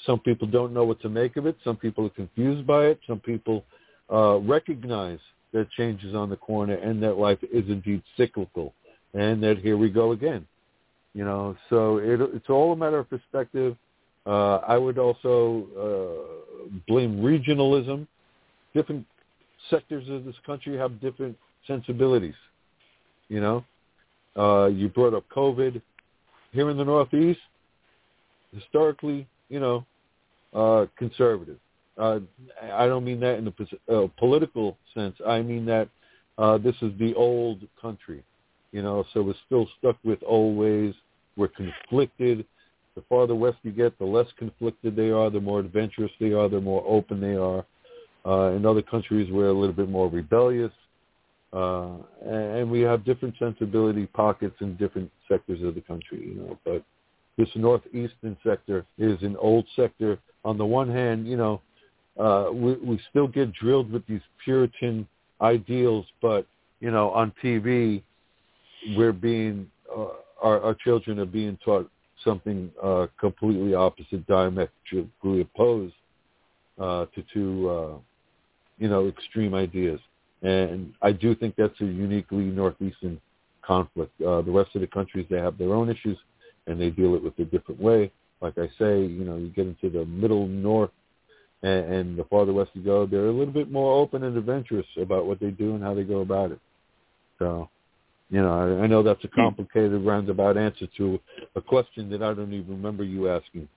Some people don't know what to make of it. Some people are confused by it. Some people recognize that change is on the corner and that life is indeed cyclical and that here we go again. So it's all a matter of perspective. I would also blame regionalism. Different sectors of this country have different sensibilities. You brought up COVID. Here in the Northeast, historically, conservative. I don't mean that in the political sense. I mean that this is the old country, so we're still stuck with old ways. We're conflicted. The farther west you get, the less conflicted they are, the more adventurous they are, the more open they are. In other countries, we're a little bit more rebellious. And we have different sensibility pockets in different sectors of the country, But this northeastern sector is an old sector. On the one hand, we still get drilled with these Puritan ideals, but, on TV, we're being, our children are being taught something completely opposite, diametrically opposed to two, extreme ideas. And I do think that's a uniquely Northeastern conflict. The rest of the countries, they have their own issues, and they deal it with a different way. Like I say, you get into the middle north, and the farther west you go, they're a little bit more open and adventurous about what they do and how they go about it. So, I know that's a complicated, roundabout answer to a question that I don't even remember you asking.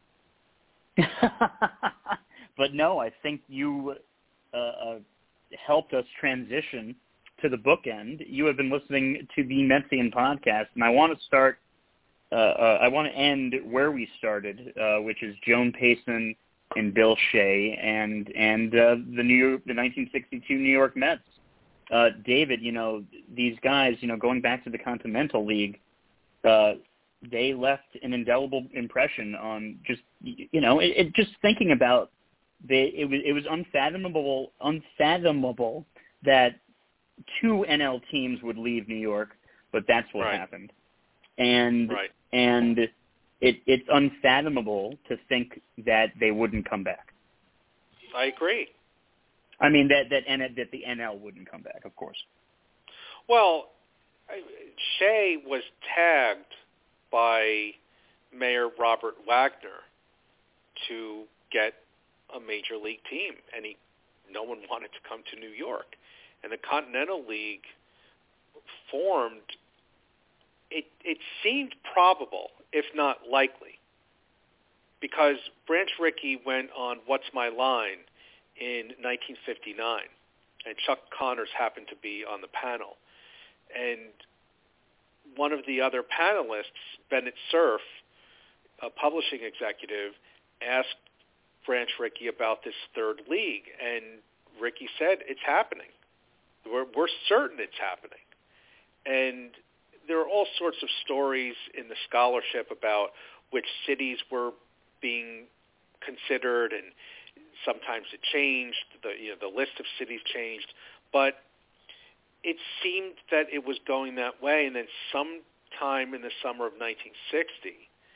But no, I think you helped us transition to the bookend. You have been listening to the Metsian podcast, and I want to end where we started, which is Joan Payson and Bill Shea and the 1962 New York Mets. David, these guys, going back to the Continental League, they left an indelible impression on just, just thinking about. It was unfathomable that two NL teams would leave New York, but that's what happened. And it's unfathomable to think that they wouldn't come back. I agree. I mean that the NL wouldn't come back, of course. Well, Shea was tagged by Mayor Robert Wagner to get a major league team, and no one wanted to come to New York. And the Continental League formed, it seemed probable, if not likely, because Branch Rickey went on What's My Line in 1959, and Chuck Connors happened to be on the panel. And one of the other panelists, Bennett Cerf, a publishing executive, asked Branch Rickey about this third league, and Rickey said, it's happening. We're certain it's happening. And there are all sorts of stories in the scholarship about which cities were being considered, and sometimes it changed. The list of cities changed, but it seemed that it was going that way. And then sometime in the summer of 1960,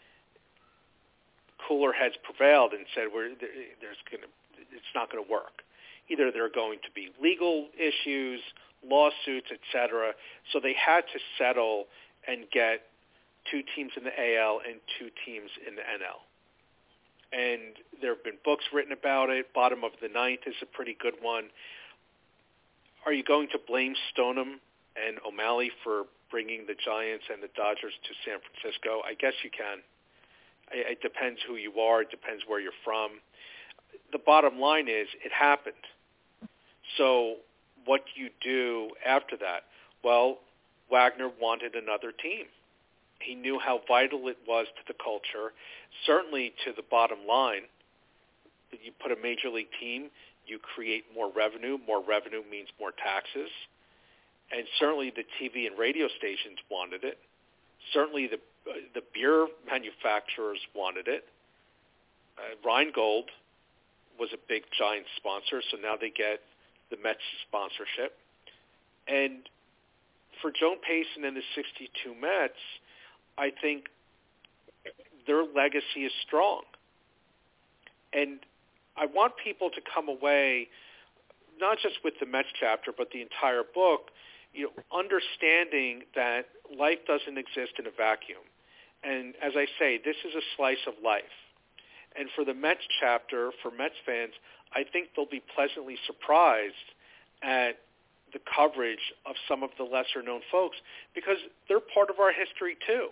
cooler heads prevailed and said, it's not going to work. Either there are going to be legal issues, lawsuits, etc. So they had to settle and get two teams in the AL and two teams in the NL. And there have been books written about it. Bottom of the Ninth is a pretty good one. Are you going to blame Stoneham and O'Malley for bringing the Giants and the Dodgers to San Francisco? I guess you can. It depends who you are. It depends where you're from. The bottom line is it happened. So what do you do after that? Well, Wagner wanted another team. He knew how vital it was to the culture, certainly to the bottom line. You put a major league team, you create more revenue. More revenue means more taxes. And certainly the TV and radio stations wanted it. Certainly the beer manufacturers wanted it. Rheingold was a big Giants sponsor, so now they get the Mets sponsorship. And for Joan Payson and the 62 Mets, I think their legacy is strong. And I want people to come away, not just with the Mets chapter, but the entire book, understanding that life doesn't exist in a vacuum. And as I say, this is a slice of life. And for the Mets chapter, for Mets fans, I think they'll be pleasantly surprised at the coverage of some of the lesser-known folks, because they're part of our history too.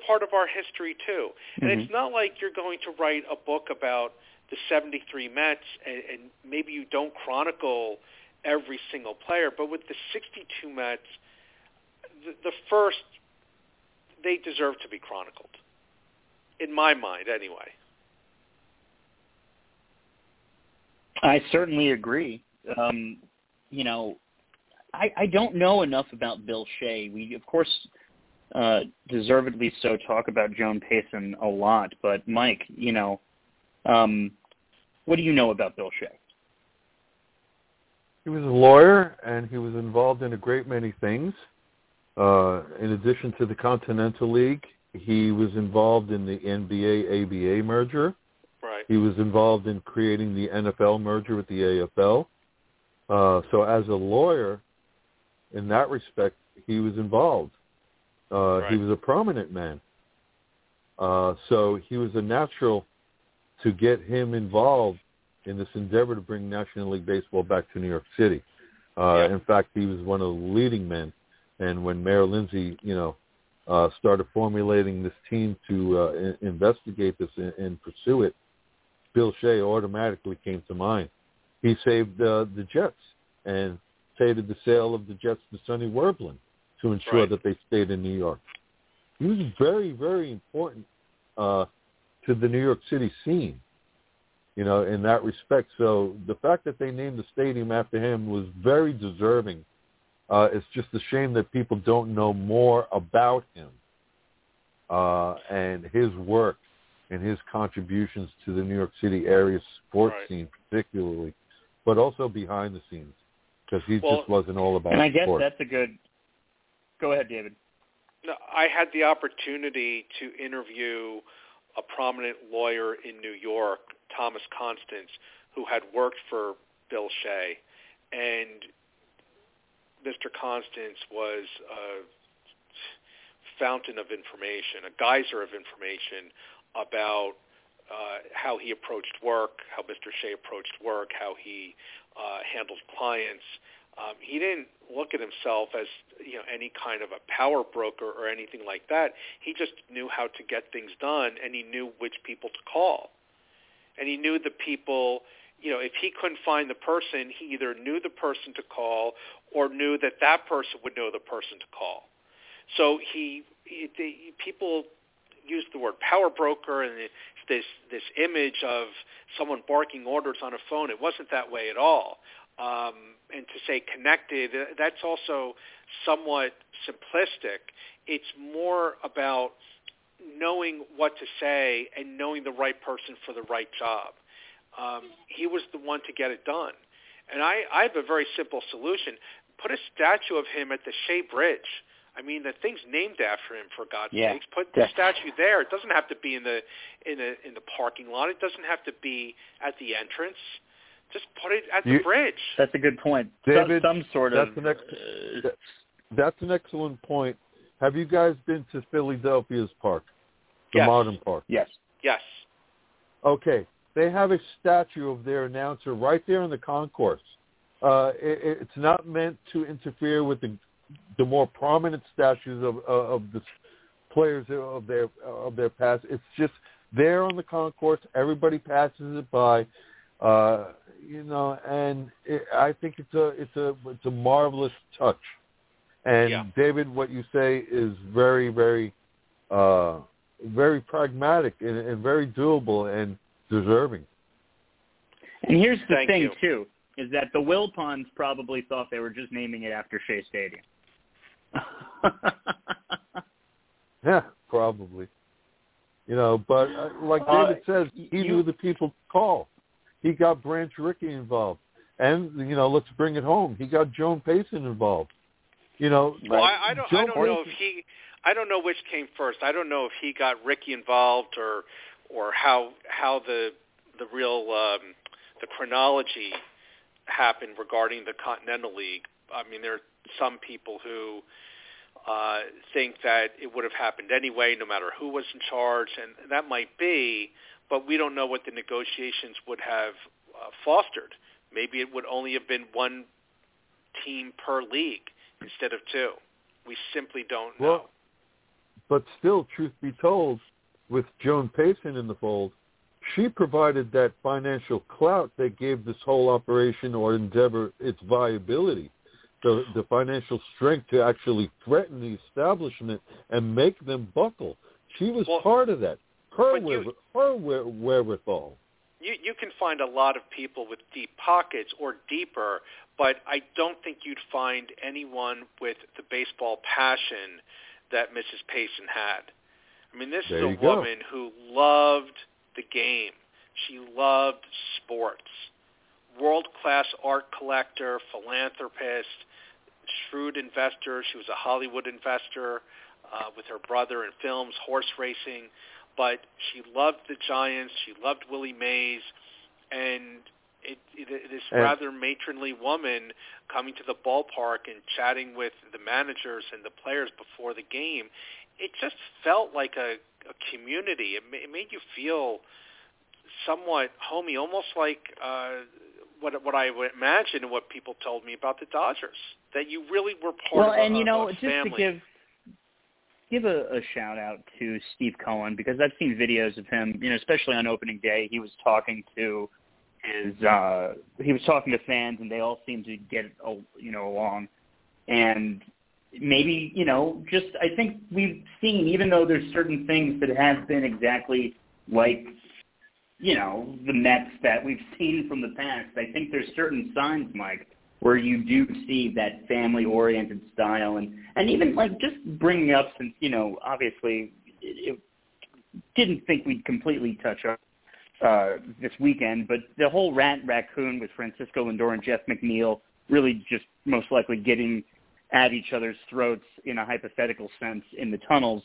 And it's not like you're going to write a book about the 73 Mets and maybe you don't chronicle every single player, but with the 62 Mets, the first, they deserve to be chronicled, in my mind anyway. I certainly agree. I don't know enough about Bill Shea. We, of course, deservedly so talk about Joan Payson a lot, but Mike, what do you know about Bill Shea? He was a lawyer, and he was involved in a great many things. In addition to the Continental League, he was involved in the NBA-ABA merger. Right. He was involved in creating the NFL merger with the AFL. So as a lawyer, in that respect, he was involved. Right. He was a prominent man. So he was a natural to get him involved in this endeavor to bring National League Baseball back to New York City. In fact, he was one of the leading men. And when Mayor Lindsay, started formulating this team to investigate this and pursue it, Bill Shea automatically came to mind. He saved the Jets and saved the sale of the Jets to Sonny Werblin to ensure that they stayed in New York. He was very, very important to the New York City scene, in that respect. So the fact that they named the stadium after him was very deserving. It's just a shame that people don't know more about him and his work and his contributions to the New York City area sports scene particularly, but also behind the scenes, because he just wasn't all about sport. And I guess sport. that's a good – go ahead, David. No, I had the opportunity to interview a prominent lawyer in New York, Thomas Constance, who had worked for Bill Shea, and Mr. Constance was a fountain of information, a geyser of information about how he approached work, how Mr. Shea approached work, how he handled clients. He didn't look at himself as any kind of a power broker or anything like that. He just knew how to get things done, and he knew which people to call. And he knew the people, if he couldn't find the person, he either knew the person to call or knew that that person would know the person to call. So people use the word power broker and this image of someone barking orders on a phone. It wasn't that way at all. And to say connected, that's also somewhat simplistic. It's more about knowing what to say and knowing the right person for the right job. He was the one to get it done. And I have a very simple solution. Put a statue of him at the Shea Bridge. I mean, the thing's named after him, for God's sakes. Put the statue there. It doesn't have to be in the parking lot. It doesn't have to be at the entrance. Just put it at the bridge. That's a good point. David, some sort of. That's an excellent point. Have you guys been to Philadelphia's park, the modern park? Yes. Okay. They have a statue of their announcer right there in the concourse. It's not meant to interfere with the more prominent statues of the players of their past. It's just there on the concourse. Everybody passes it by, and I think it's a marvelous touch. And David, what you say is very, very, very pragmatic and very doable and deserving. And here's the thing, too, is that the Wilpons probably thought they were just naming it after Shea Stadium. Yeah, probably. But like David says, he knew the people to call. He got Branch Rickey involved. And, let's bring it home. He got Joan Payson involved. Well, I don't know if I don't know which came first. I don't know if he got Rickey involved or how the the chronology happened regarding the Continental League. I mean, there are some people who think that it would have happened anyway, no matter who was in charge, and that might be, but we don't know what the negotiations would have fostered. Maybe it would only have been one team per league instead of two. We simply don't know. Well, but still, truth be told, with Joan Payson in the fold, she provided that financial clout that gave this whole operation or endeavor its viability, the financial strength to actually threaten the establishment and make them buckle. She was part of that. Her wherewithal. You can find a lot of people with deep pockets or deeper, but I don't think you'd find anyone with the baseball passion that Mrs. Payson had. I mean, this is a woman who loved the game. She loved sports. World-class art collector, philanthropist, shrewd investor. She was a Hollywood investor with her brother in films, horse racing. But she loved the Giants. She loved Willie Mays. And this rather matronly woman coming to the ballpark and chatting with the managers and the players before the game, it just felt like a community. It made you feel somewhat homey, almost like what I would imagine and what people told me about the Dodgers, that you really were part of a just family. To give a shout out to Steve Cohen, because I've seen videos of him, especially on opening day. He was talking to fans, and they all seemed to get along. And maybe I think we've seen, even though there's certain things that have been exactly like the Mets that we've seen from the past, I think there's certain signs, Mike, where you do see that family-oriented style. And even, just bringing up, since, obviously didn't think we'd completely touch up this weekend, but the whole raccoon with Francisco Lindor and Jeff McNeil really just most likely getting at each other's throats in a hypothetical sense in the tunnels.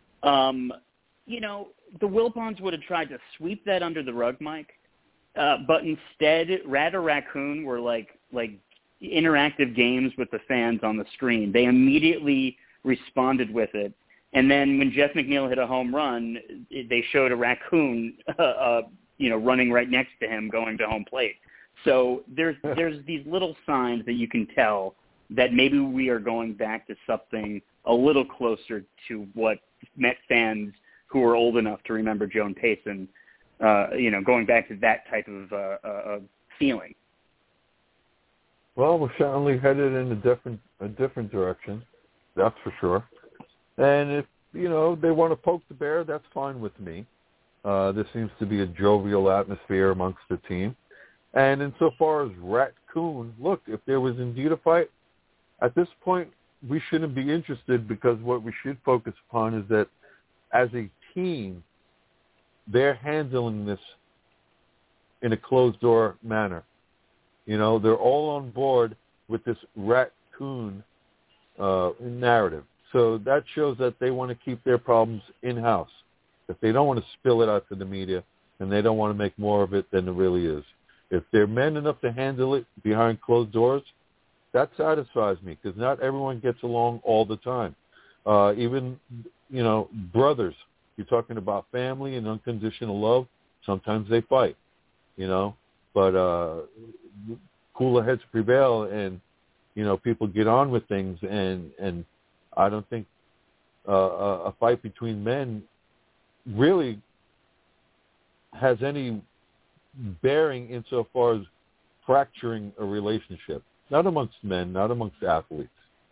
The Wilpons would have tried to sweep that under the rug, Mike, but instead, Rat or Raccoon were like interactive games with the fans on the screen. They immediately responded with it. And then when Jeff McNeil hit a home run, they showed a raccoon, running right next to him going to home plate. So there's these little signs that you can tell that maybe we are going back to something a little closer to what Met fans who are old enough to remember Joan Payson, going back to that type of feeling. Well, we're certainly headed in a different direction, that's for sure. And if, they want to poke the bear, that's fine with me. There seems to be a jovial atmosphere amongst the team. And insofar as Raccoon, look, if there was indeed a fight, at this point, we shouldn't be interested, because what we should focus upon is that as a team, they're handling this in a closed-door manner. They're all on board with this raccoon narrative. So that shows that they want to keep their problems in-house. If they don't want to spill it out to the media, and they don't want to make more of it than it really is. If they're men enough to handle it behind closed doors, that satisfies me, because not everyone gets along all the time. Even, brothers, you're talking about family and unconditional love, sometimes they fight, but cooler heads prevail, and, people get on with things, and I don't think a fight between men really has any bearing insofar as fracturing a relationship. Not amongst men, not amongst athletes.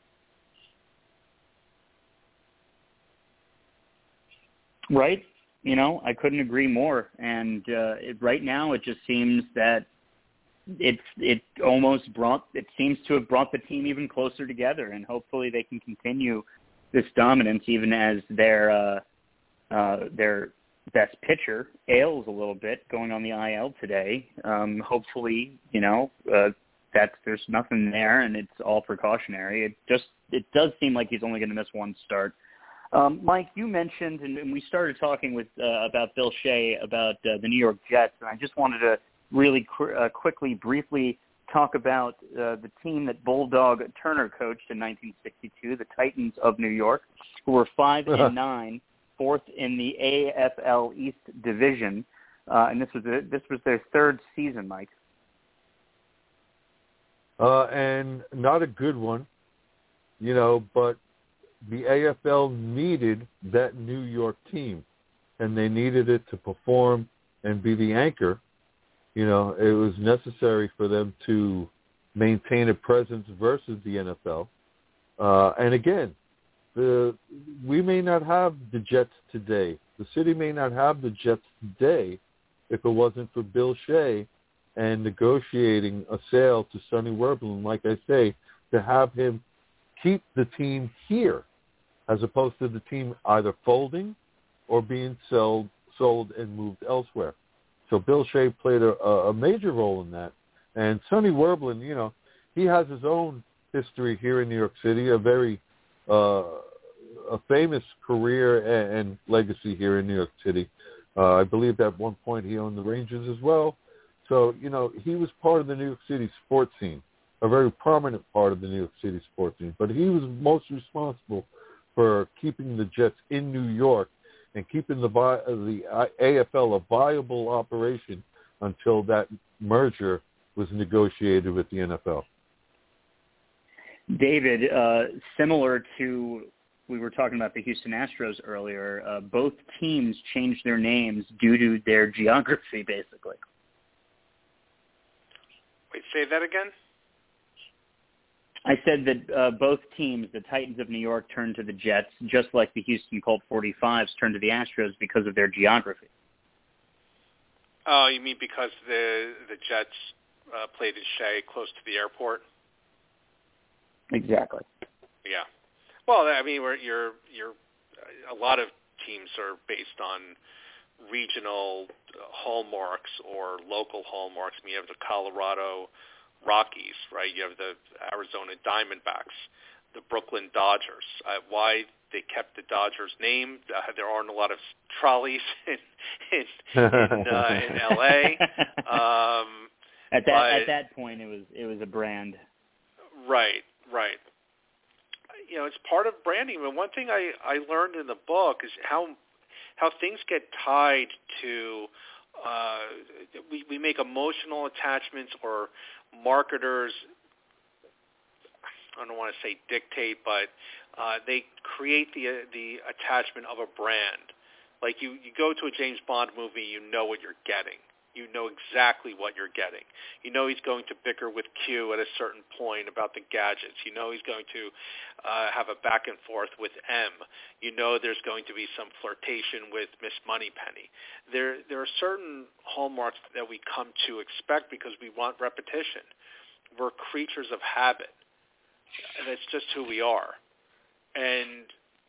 Right. I couldn't agree more. And right now it just seems that it seems to have brought the team even closer together, and hopefully they can continue this dominance even as their best pitcher ails a little bit, going on the IL today. Hopefully, there's nothing there, and it's all precautionary. It does seem like he's only going to miss one start. Mike, you mentioned, and we started talking with about Bill Shea about the New York Jets, and I just wanted to really quickly, briefly talk about the team that Bulldog Turner coached in 1962, the Titans of New York, who were 5-9, fourth in the AFL East Division, and this was their third season, Mike. And not a good one, but the AFL needed that New York team, and they needed it to perform and be the anchor. It was necessary for them to maintain a presence versus the NFL. And again, we may not have the Jets today. The city may not have the Jets today if it wasn't for Bill Shea and negotiating a sale to Sonny Werblin, like I say, to have him keep the team here as opposed to the team either folding or being sold and moved elsewhere. So Bill Shea played a major role in that. And Sonny Werblin, he has his own history here in New York City, a very a famous career and legacy here in New York City. I believe at one point he owned the Rangers as well. So, he was part of the New York City sports scene, a very prominent part of the New York City sports scene. But he was most responsible for keeping the Jets in New York and keeping the AFL a viable operation until that merger was negotiated with the NFL. David, similar to we were talking about the Houston Astros earlier, both teams changed their names due to their geography, basically. Wait, say that again? I said that both teams, the Titans of New York, turned to the Jets, just like the Houston Colt 45s turned to the Astros because of their geography. Oh, you mean because the Jets played in Shea, close to the airport? Exactly. Yeah. Well, I mean, you're a lot of teams are based on regional hallmarks or local hallmarks. I mean, you have the Colorado Rockies, right? You have the Arizona Diamondbacks, the Brooklyn Dodgers. Why they kept the Dodgers name? There aren't a lot of trolleys in LA. At that point, it was a brand. Right. It's part of branding. But one thing I learned in the book is how things get tied to. We make emotional attachments, or marketers, I don't want to say dictate, but they create the attachment of a brand. Like you go to a James Bond movie, you know what you're getting. You know exactly what you're getting. You know he's going to bicker with Q at a certain point about the gadgets. You know he's going to have a back and forth with M. You know there's going to be some flirtation with Miss Moneypenny. There are certain hallmarks that we come to expect because we want repetition. We're creatures of habit. That's just who we are. And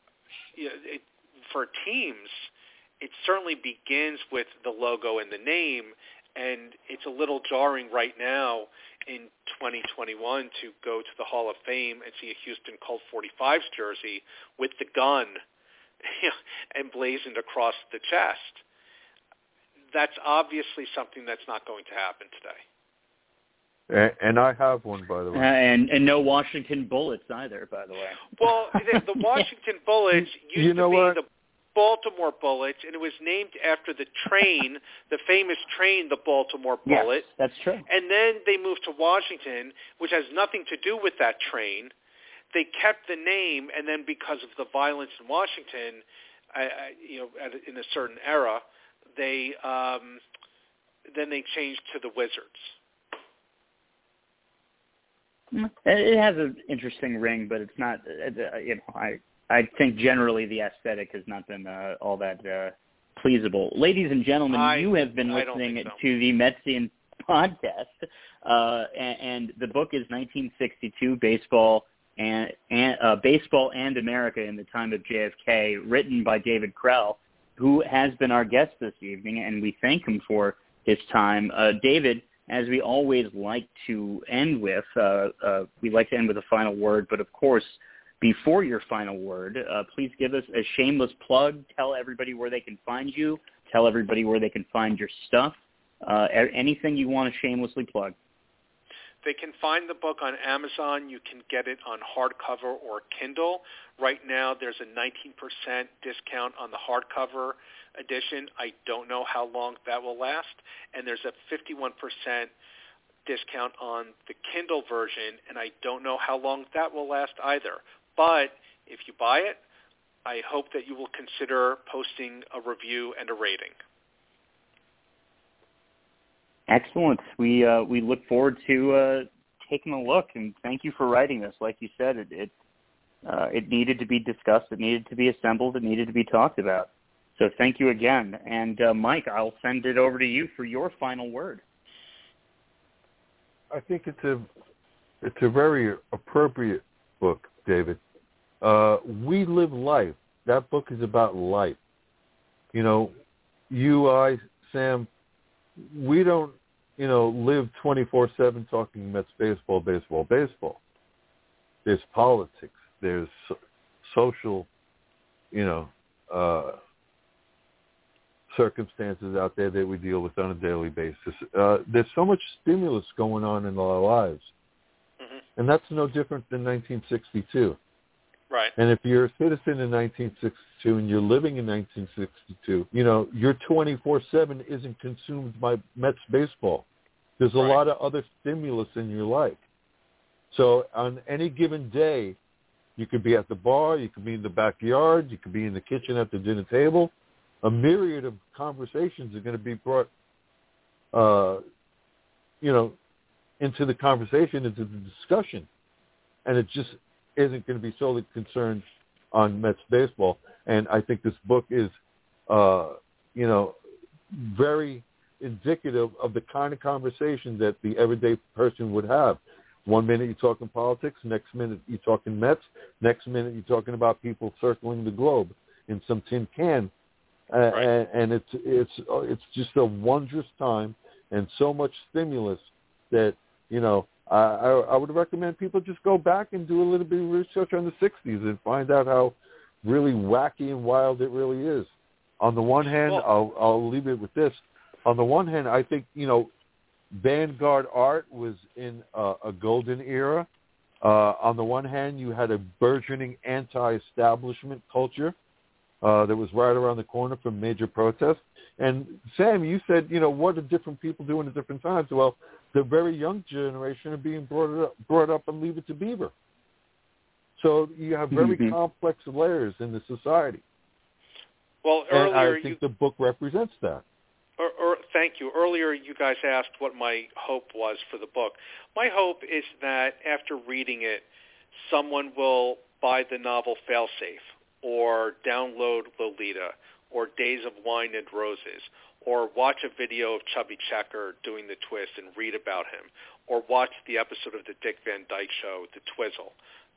for teams, it certainly begins with the logo and the name, and it's a little jarring right now in 2021 to go to the Hall of Fame and see a Houston Colt 45s jersey with the gun emblazoned across the chest. That's obviously something that's not going to happen today. And I have one, by the way. And no Washington Bullets either, by the way. Well, the Washington Bullets used to be the Baltimore Bullets, and it was named after the train, the famous train, the Baltimore Bullet. Yes, that's true. And then they moved to Washington, which has nothing to do with that train. They kept the name, and then because of the violence in Washington, in a certain era, then they changed to the Wizards. It has an interesting ring, but it's not. I think generally the aesthetic has not been all that pleasable. Ladies and gentlemen, you have been listening to the Metsian podcast, and the book is 1962 Baseball and America in the Time of JFK, written by David Krell, who has been our guest this evening, and we thank him for his time. David, as we always like to end with, we like to end with a final word, but of course, before your final word, please give us a shameless plug. Tell everybody where they can find you. Tell everybody where they can find your stuff. Anything you want to shamelessly plug. They can find the book on Amazon. You can get it on hardcover or Kindle. Right now, there's a 19% discount on the hardcover edition. I don't know how long that will last. And there's a 51% discount on the Kindle version, and I don't know how long that will last either. But if you buy it, I hope that you will consider posting a review and a rating. Excellent. We look forward to taking a look, and thank you for writing this. Like you said, it needed to be discussed, it needed to be assembled, it needed to be talked about. So thank you again. And Mike, I'll send it over to you for your final word. I think it's a very appropriate book, David. We Live Life. That book is about life. You know, you, I, Sam, we don't, live 24/7 talking Mets baseball. There's politics. There's social, circumstances out there that we deal with on a daily basis. There's so much stimulus going on in our lives. Mm-hmm. And that's no different than 1962. Right. And if you're a citizen in 1962 and you're living in 1962, your 24/7 isn't consumed by Mets baseball. There's a lot of other stimulus in your life. So on any given day, you could be at the bar, you could be in the backyard, you could be in the kitchen at the dinner table. A myriad of conversations are going to be brought, into the conversation, into the discussion. And it just isn't going to be solely concerned on Mets baseball. And I think this book is, very indicative of the kind of conversation that the everyday person would have. 1 minute you're talking politics, next minute you're talking Mets, next minute you're talking about people circling the globe in some tin can. And it's just a wondrous time and so much stimulus that, I would recommend people just go back and do a little bit of research on the 60s and find out how really wacky and wild it really is. On the one hand, I'll leave it with this. On the one hand, I think, Vanguard art was in a golden era. On the one hand, you had a burgeoning anti-establishment culture that was right around the corner from major protests. And Sam, you said, what are different people doing at different times? Well, the very young generation are being brought up on Leave It to Beaver. So you have very complex layers in the society. Well, earlier and I think the book represents that. Thank you. Earlier, you guys asked what my hope was for the book. My hope is that after reading it, someone will buy the novel Failsafe, or download Lolita, or Days of Wine and Roses, or watch a video of Chubby Checker doing the twist and read about him, or watch the episode of the Dick Van Dyke Show, The Twizzle.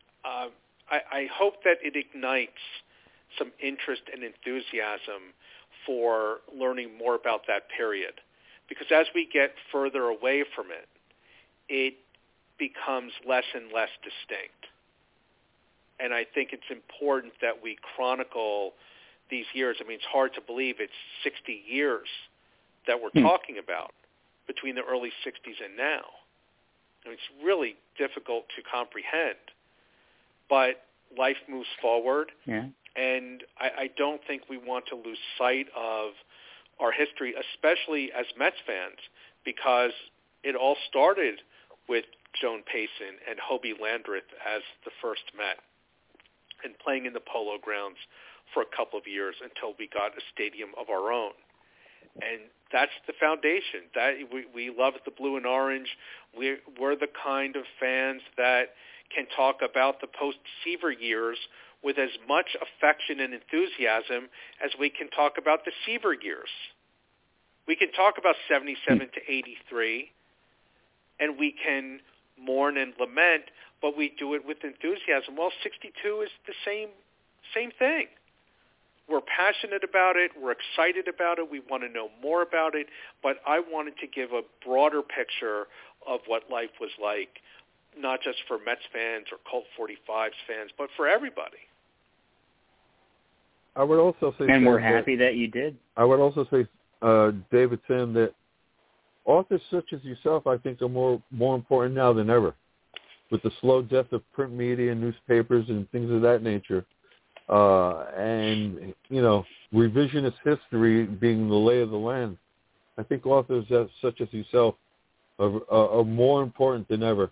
I hope that it ignites some interest and enthusiasm for learning more about that period. Because as we get further away from it, it becomes less and less distinct. And I think it's important that we chronicle these years. I mean, it's hard to believe it's 60 years that we're talking about between the early 60s and now. I mean, it's really difficult to comprehend. But life moves forward. Yeah. And I don't think we want to lose sight of our history, especially as Mets fans, because it all started with Joan Payson and Hobie Landreth as the first Met and playing in the Polo Grounds for a couple of years until we got a stadium of our own. And that's the foundation. That we love the blue and orange. We're the kind of fans that can talk about the post-Seaver years with as much affection and enthusiasm as we can talk about the Seaver years. We can talk about 77 to 83, and we can mourn and lament, but we do it with enthusiasm. Well, 62 is the same thing. We're passionate about it. We're excited about it. We want to know more about it. But I wanted to give a broader picture of what life was like not just for Mets fans or Colt 45s fans, but for everybody. I would also say, and we're happy that you did. I would also say, David, Sam, that authors such as yourself, I think, are more important now than ever. With the slow death of print media and newspapers and things of that nature, and, you know, revisionist history being the lay of the land, I think authors such as yourself are more important than ever,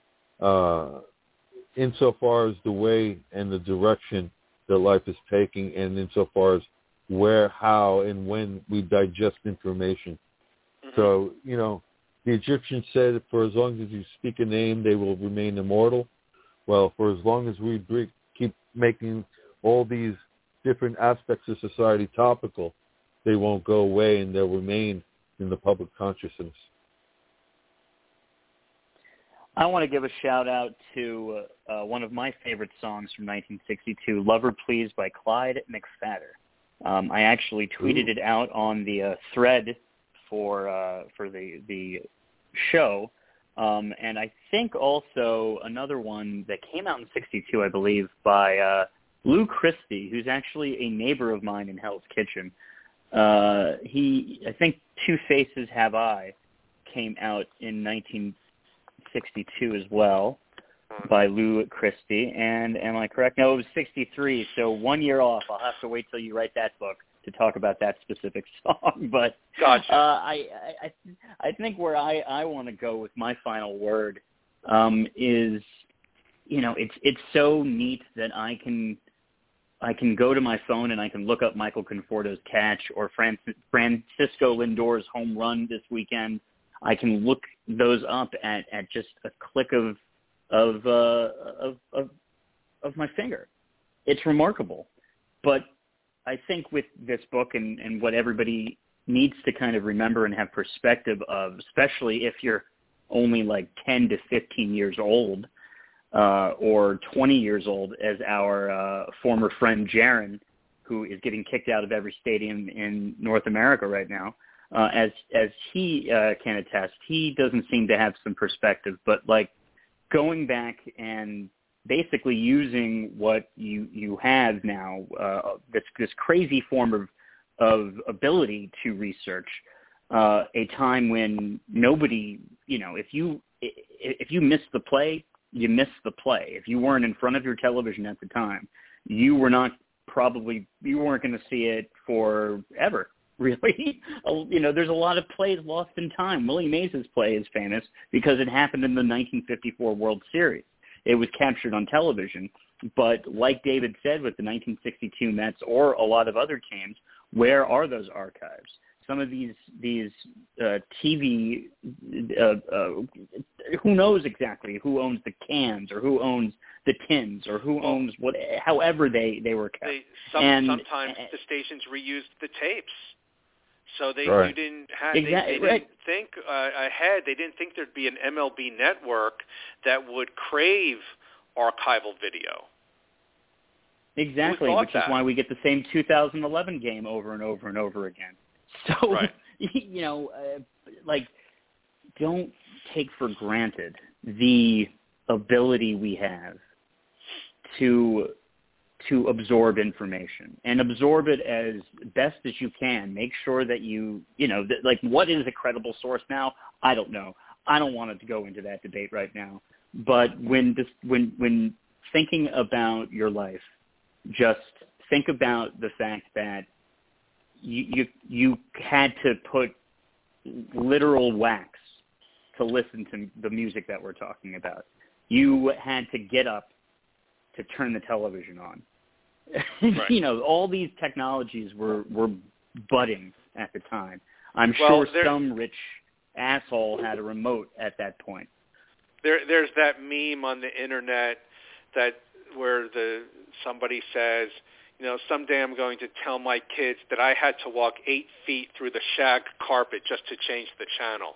insofar as the way and the direction that life is taking, and insofar as where, how, and when we digest information. Mm-hmm. So, you know, the Egyptians said, for as long as you speak a name, they will remain immortal. Well, for as long as we keep making all these different aspects of society topical, they won't go away and they'll remain in the public consciousness. I want to give a shout-out to one of my favorite songs from 1962, Lover Please by Clyde McPhatter. I actually tweeted it out on the thread for the show, and I think also another one that came out in 62, I believe, by Lou Christie, who's actually a neighbor of mine in Hell's Kitchen. I think Two Faces Have I came out in 1962 as well by Lou Christie, and am I correct? No, it was 63, so 1 year off. I'll have to wait till you write that book to talk about that specific song. But gotcha. I think where I want to go with my final word is, you know, it's so neat that I can go to my phone and I can look up Michael Conforto's catch or Francisco Lindor's home run this weekend. I can look those up at just a click of my finger. It's remarkable. But I think with this book and what everybody needs to kind of remember and have perspective of, especially if you're only like 10 to 15 years old or 20 years old, as our former friend Jaron, who is getting kicked out of every stadium in North America right now, as he can attest, he doesn't seem to have some perspective. But like going back and basically using what you have now, this crazy form of ability to research, a time when nobody, you know, if you missed the play, you missed the play. If you weren't in front of your television at the time, you weren't going to see it forever. Really, you know, there's a lot of plays lost in time. Willie Mays' play is famous because it happened in the 1954 World Series. It was captured on television, but like David said with the 1962 Mets or a lot of other teams, where are those archives? Some of these TV, who knows exactly who owns the cans or who owns the tins or who owns what, however they were kept. Sometimes the stations reused the tapes. So right. You didn't have exactly, they didn't think ahead. They didn't think there'd be an MLB network that would crave archival video. Exactly, which is why we get the same 2011 game over and over and over again. So, right. You know, like, don't take for granted the ability we have to absorb information and absorb it as best as you can. Make sure that you know, like, what is a credible source now? I don't know. I don't want to go into that debate right now. But when thinking about your life, just think about the fact that you had to put literal wax to listen to the music that we're talking about. You had to get up to turn the television on. Right. You know, all these technologies were budding at the time. I'm sure some rich asshole had a remote at that point. There's that meme on the internet where somebody says, you know, someday I'm going to tell my kids that I had to walk 8 feet through the shag carpet just to change the channel.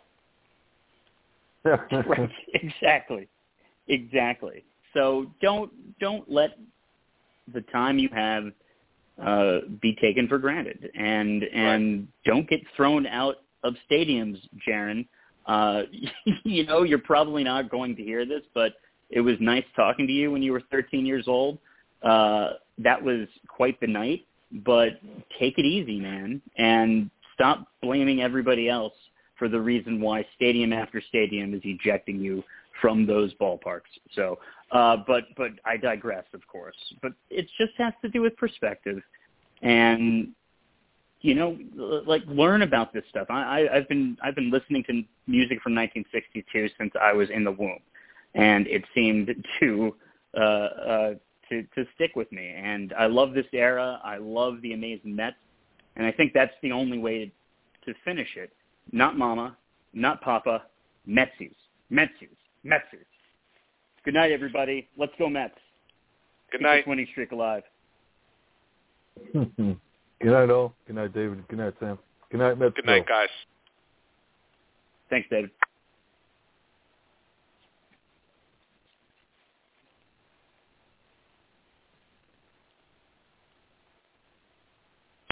Right. Exactly. So don't let the time you have be taken for granted, and right. Don't get thrown out of stadiums, Jaron, You're probably not going to hear this, but it was nice talking to you when you were 13 years old. That was quite the night, but take it easy, man, and stop blaming everybody else for the reason why stadium after stadium is ejecting you from those ballparks. So, but I digress, of course. But it just has to do with perspective, and learn about this stuff. I've been listening to music from 1962 since I was in the womb, and it seemed to stick with me. And I love this era. I love the amazing Mets, and I think that's the only way to finish it. Not Mama, not Papa, Metsies. Good night, everybody. Let's go Mets. Good night. Keep this winning streak alive. Good night, all. Good night, David. Good night, Sam. Good night, Mets. Good night, guys. Thanks, David.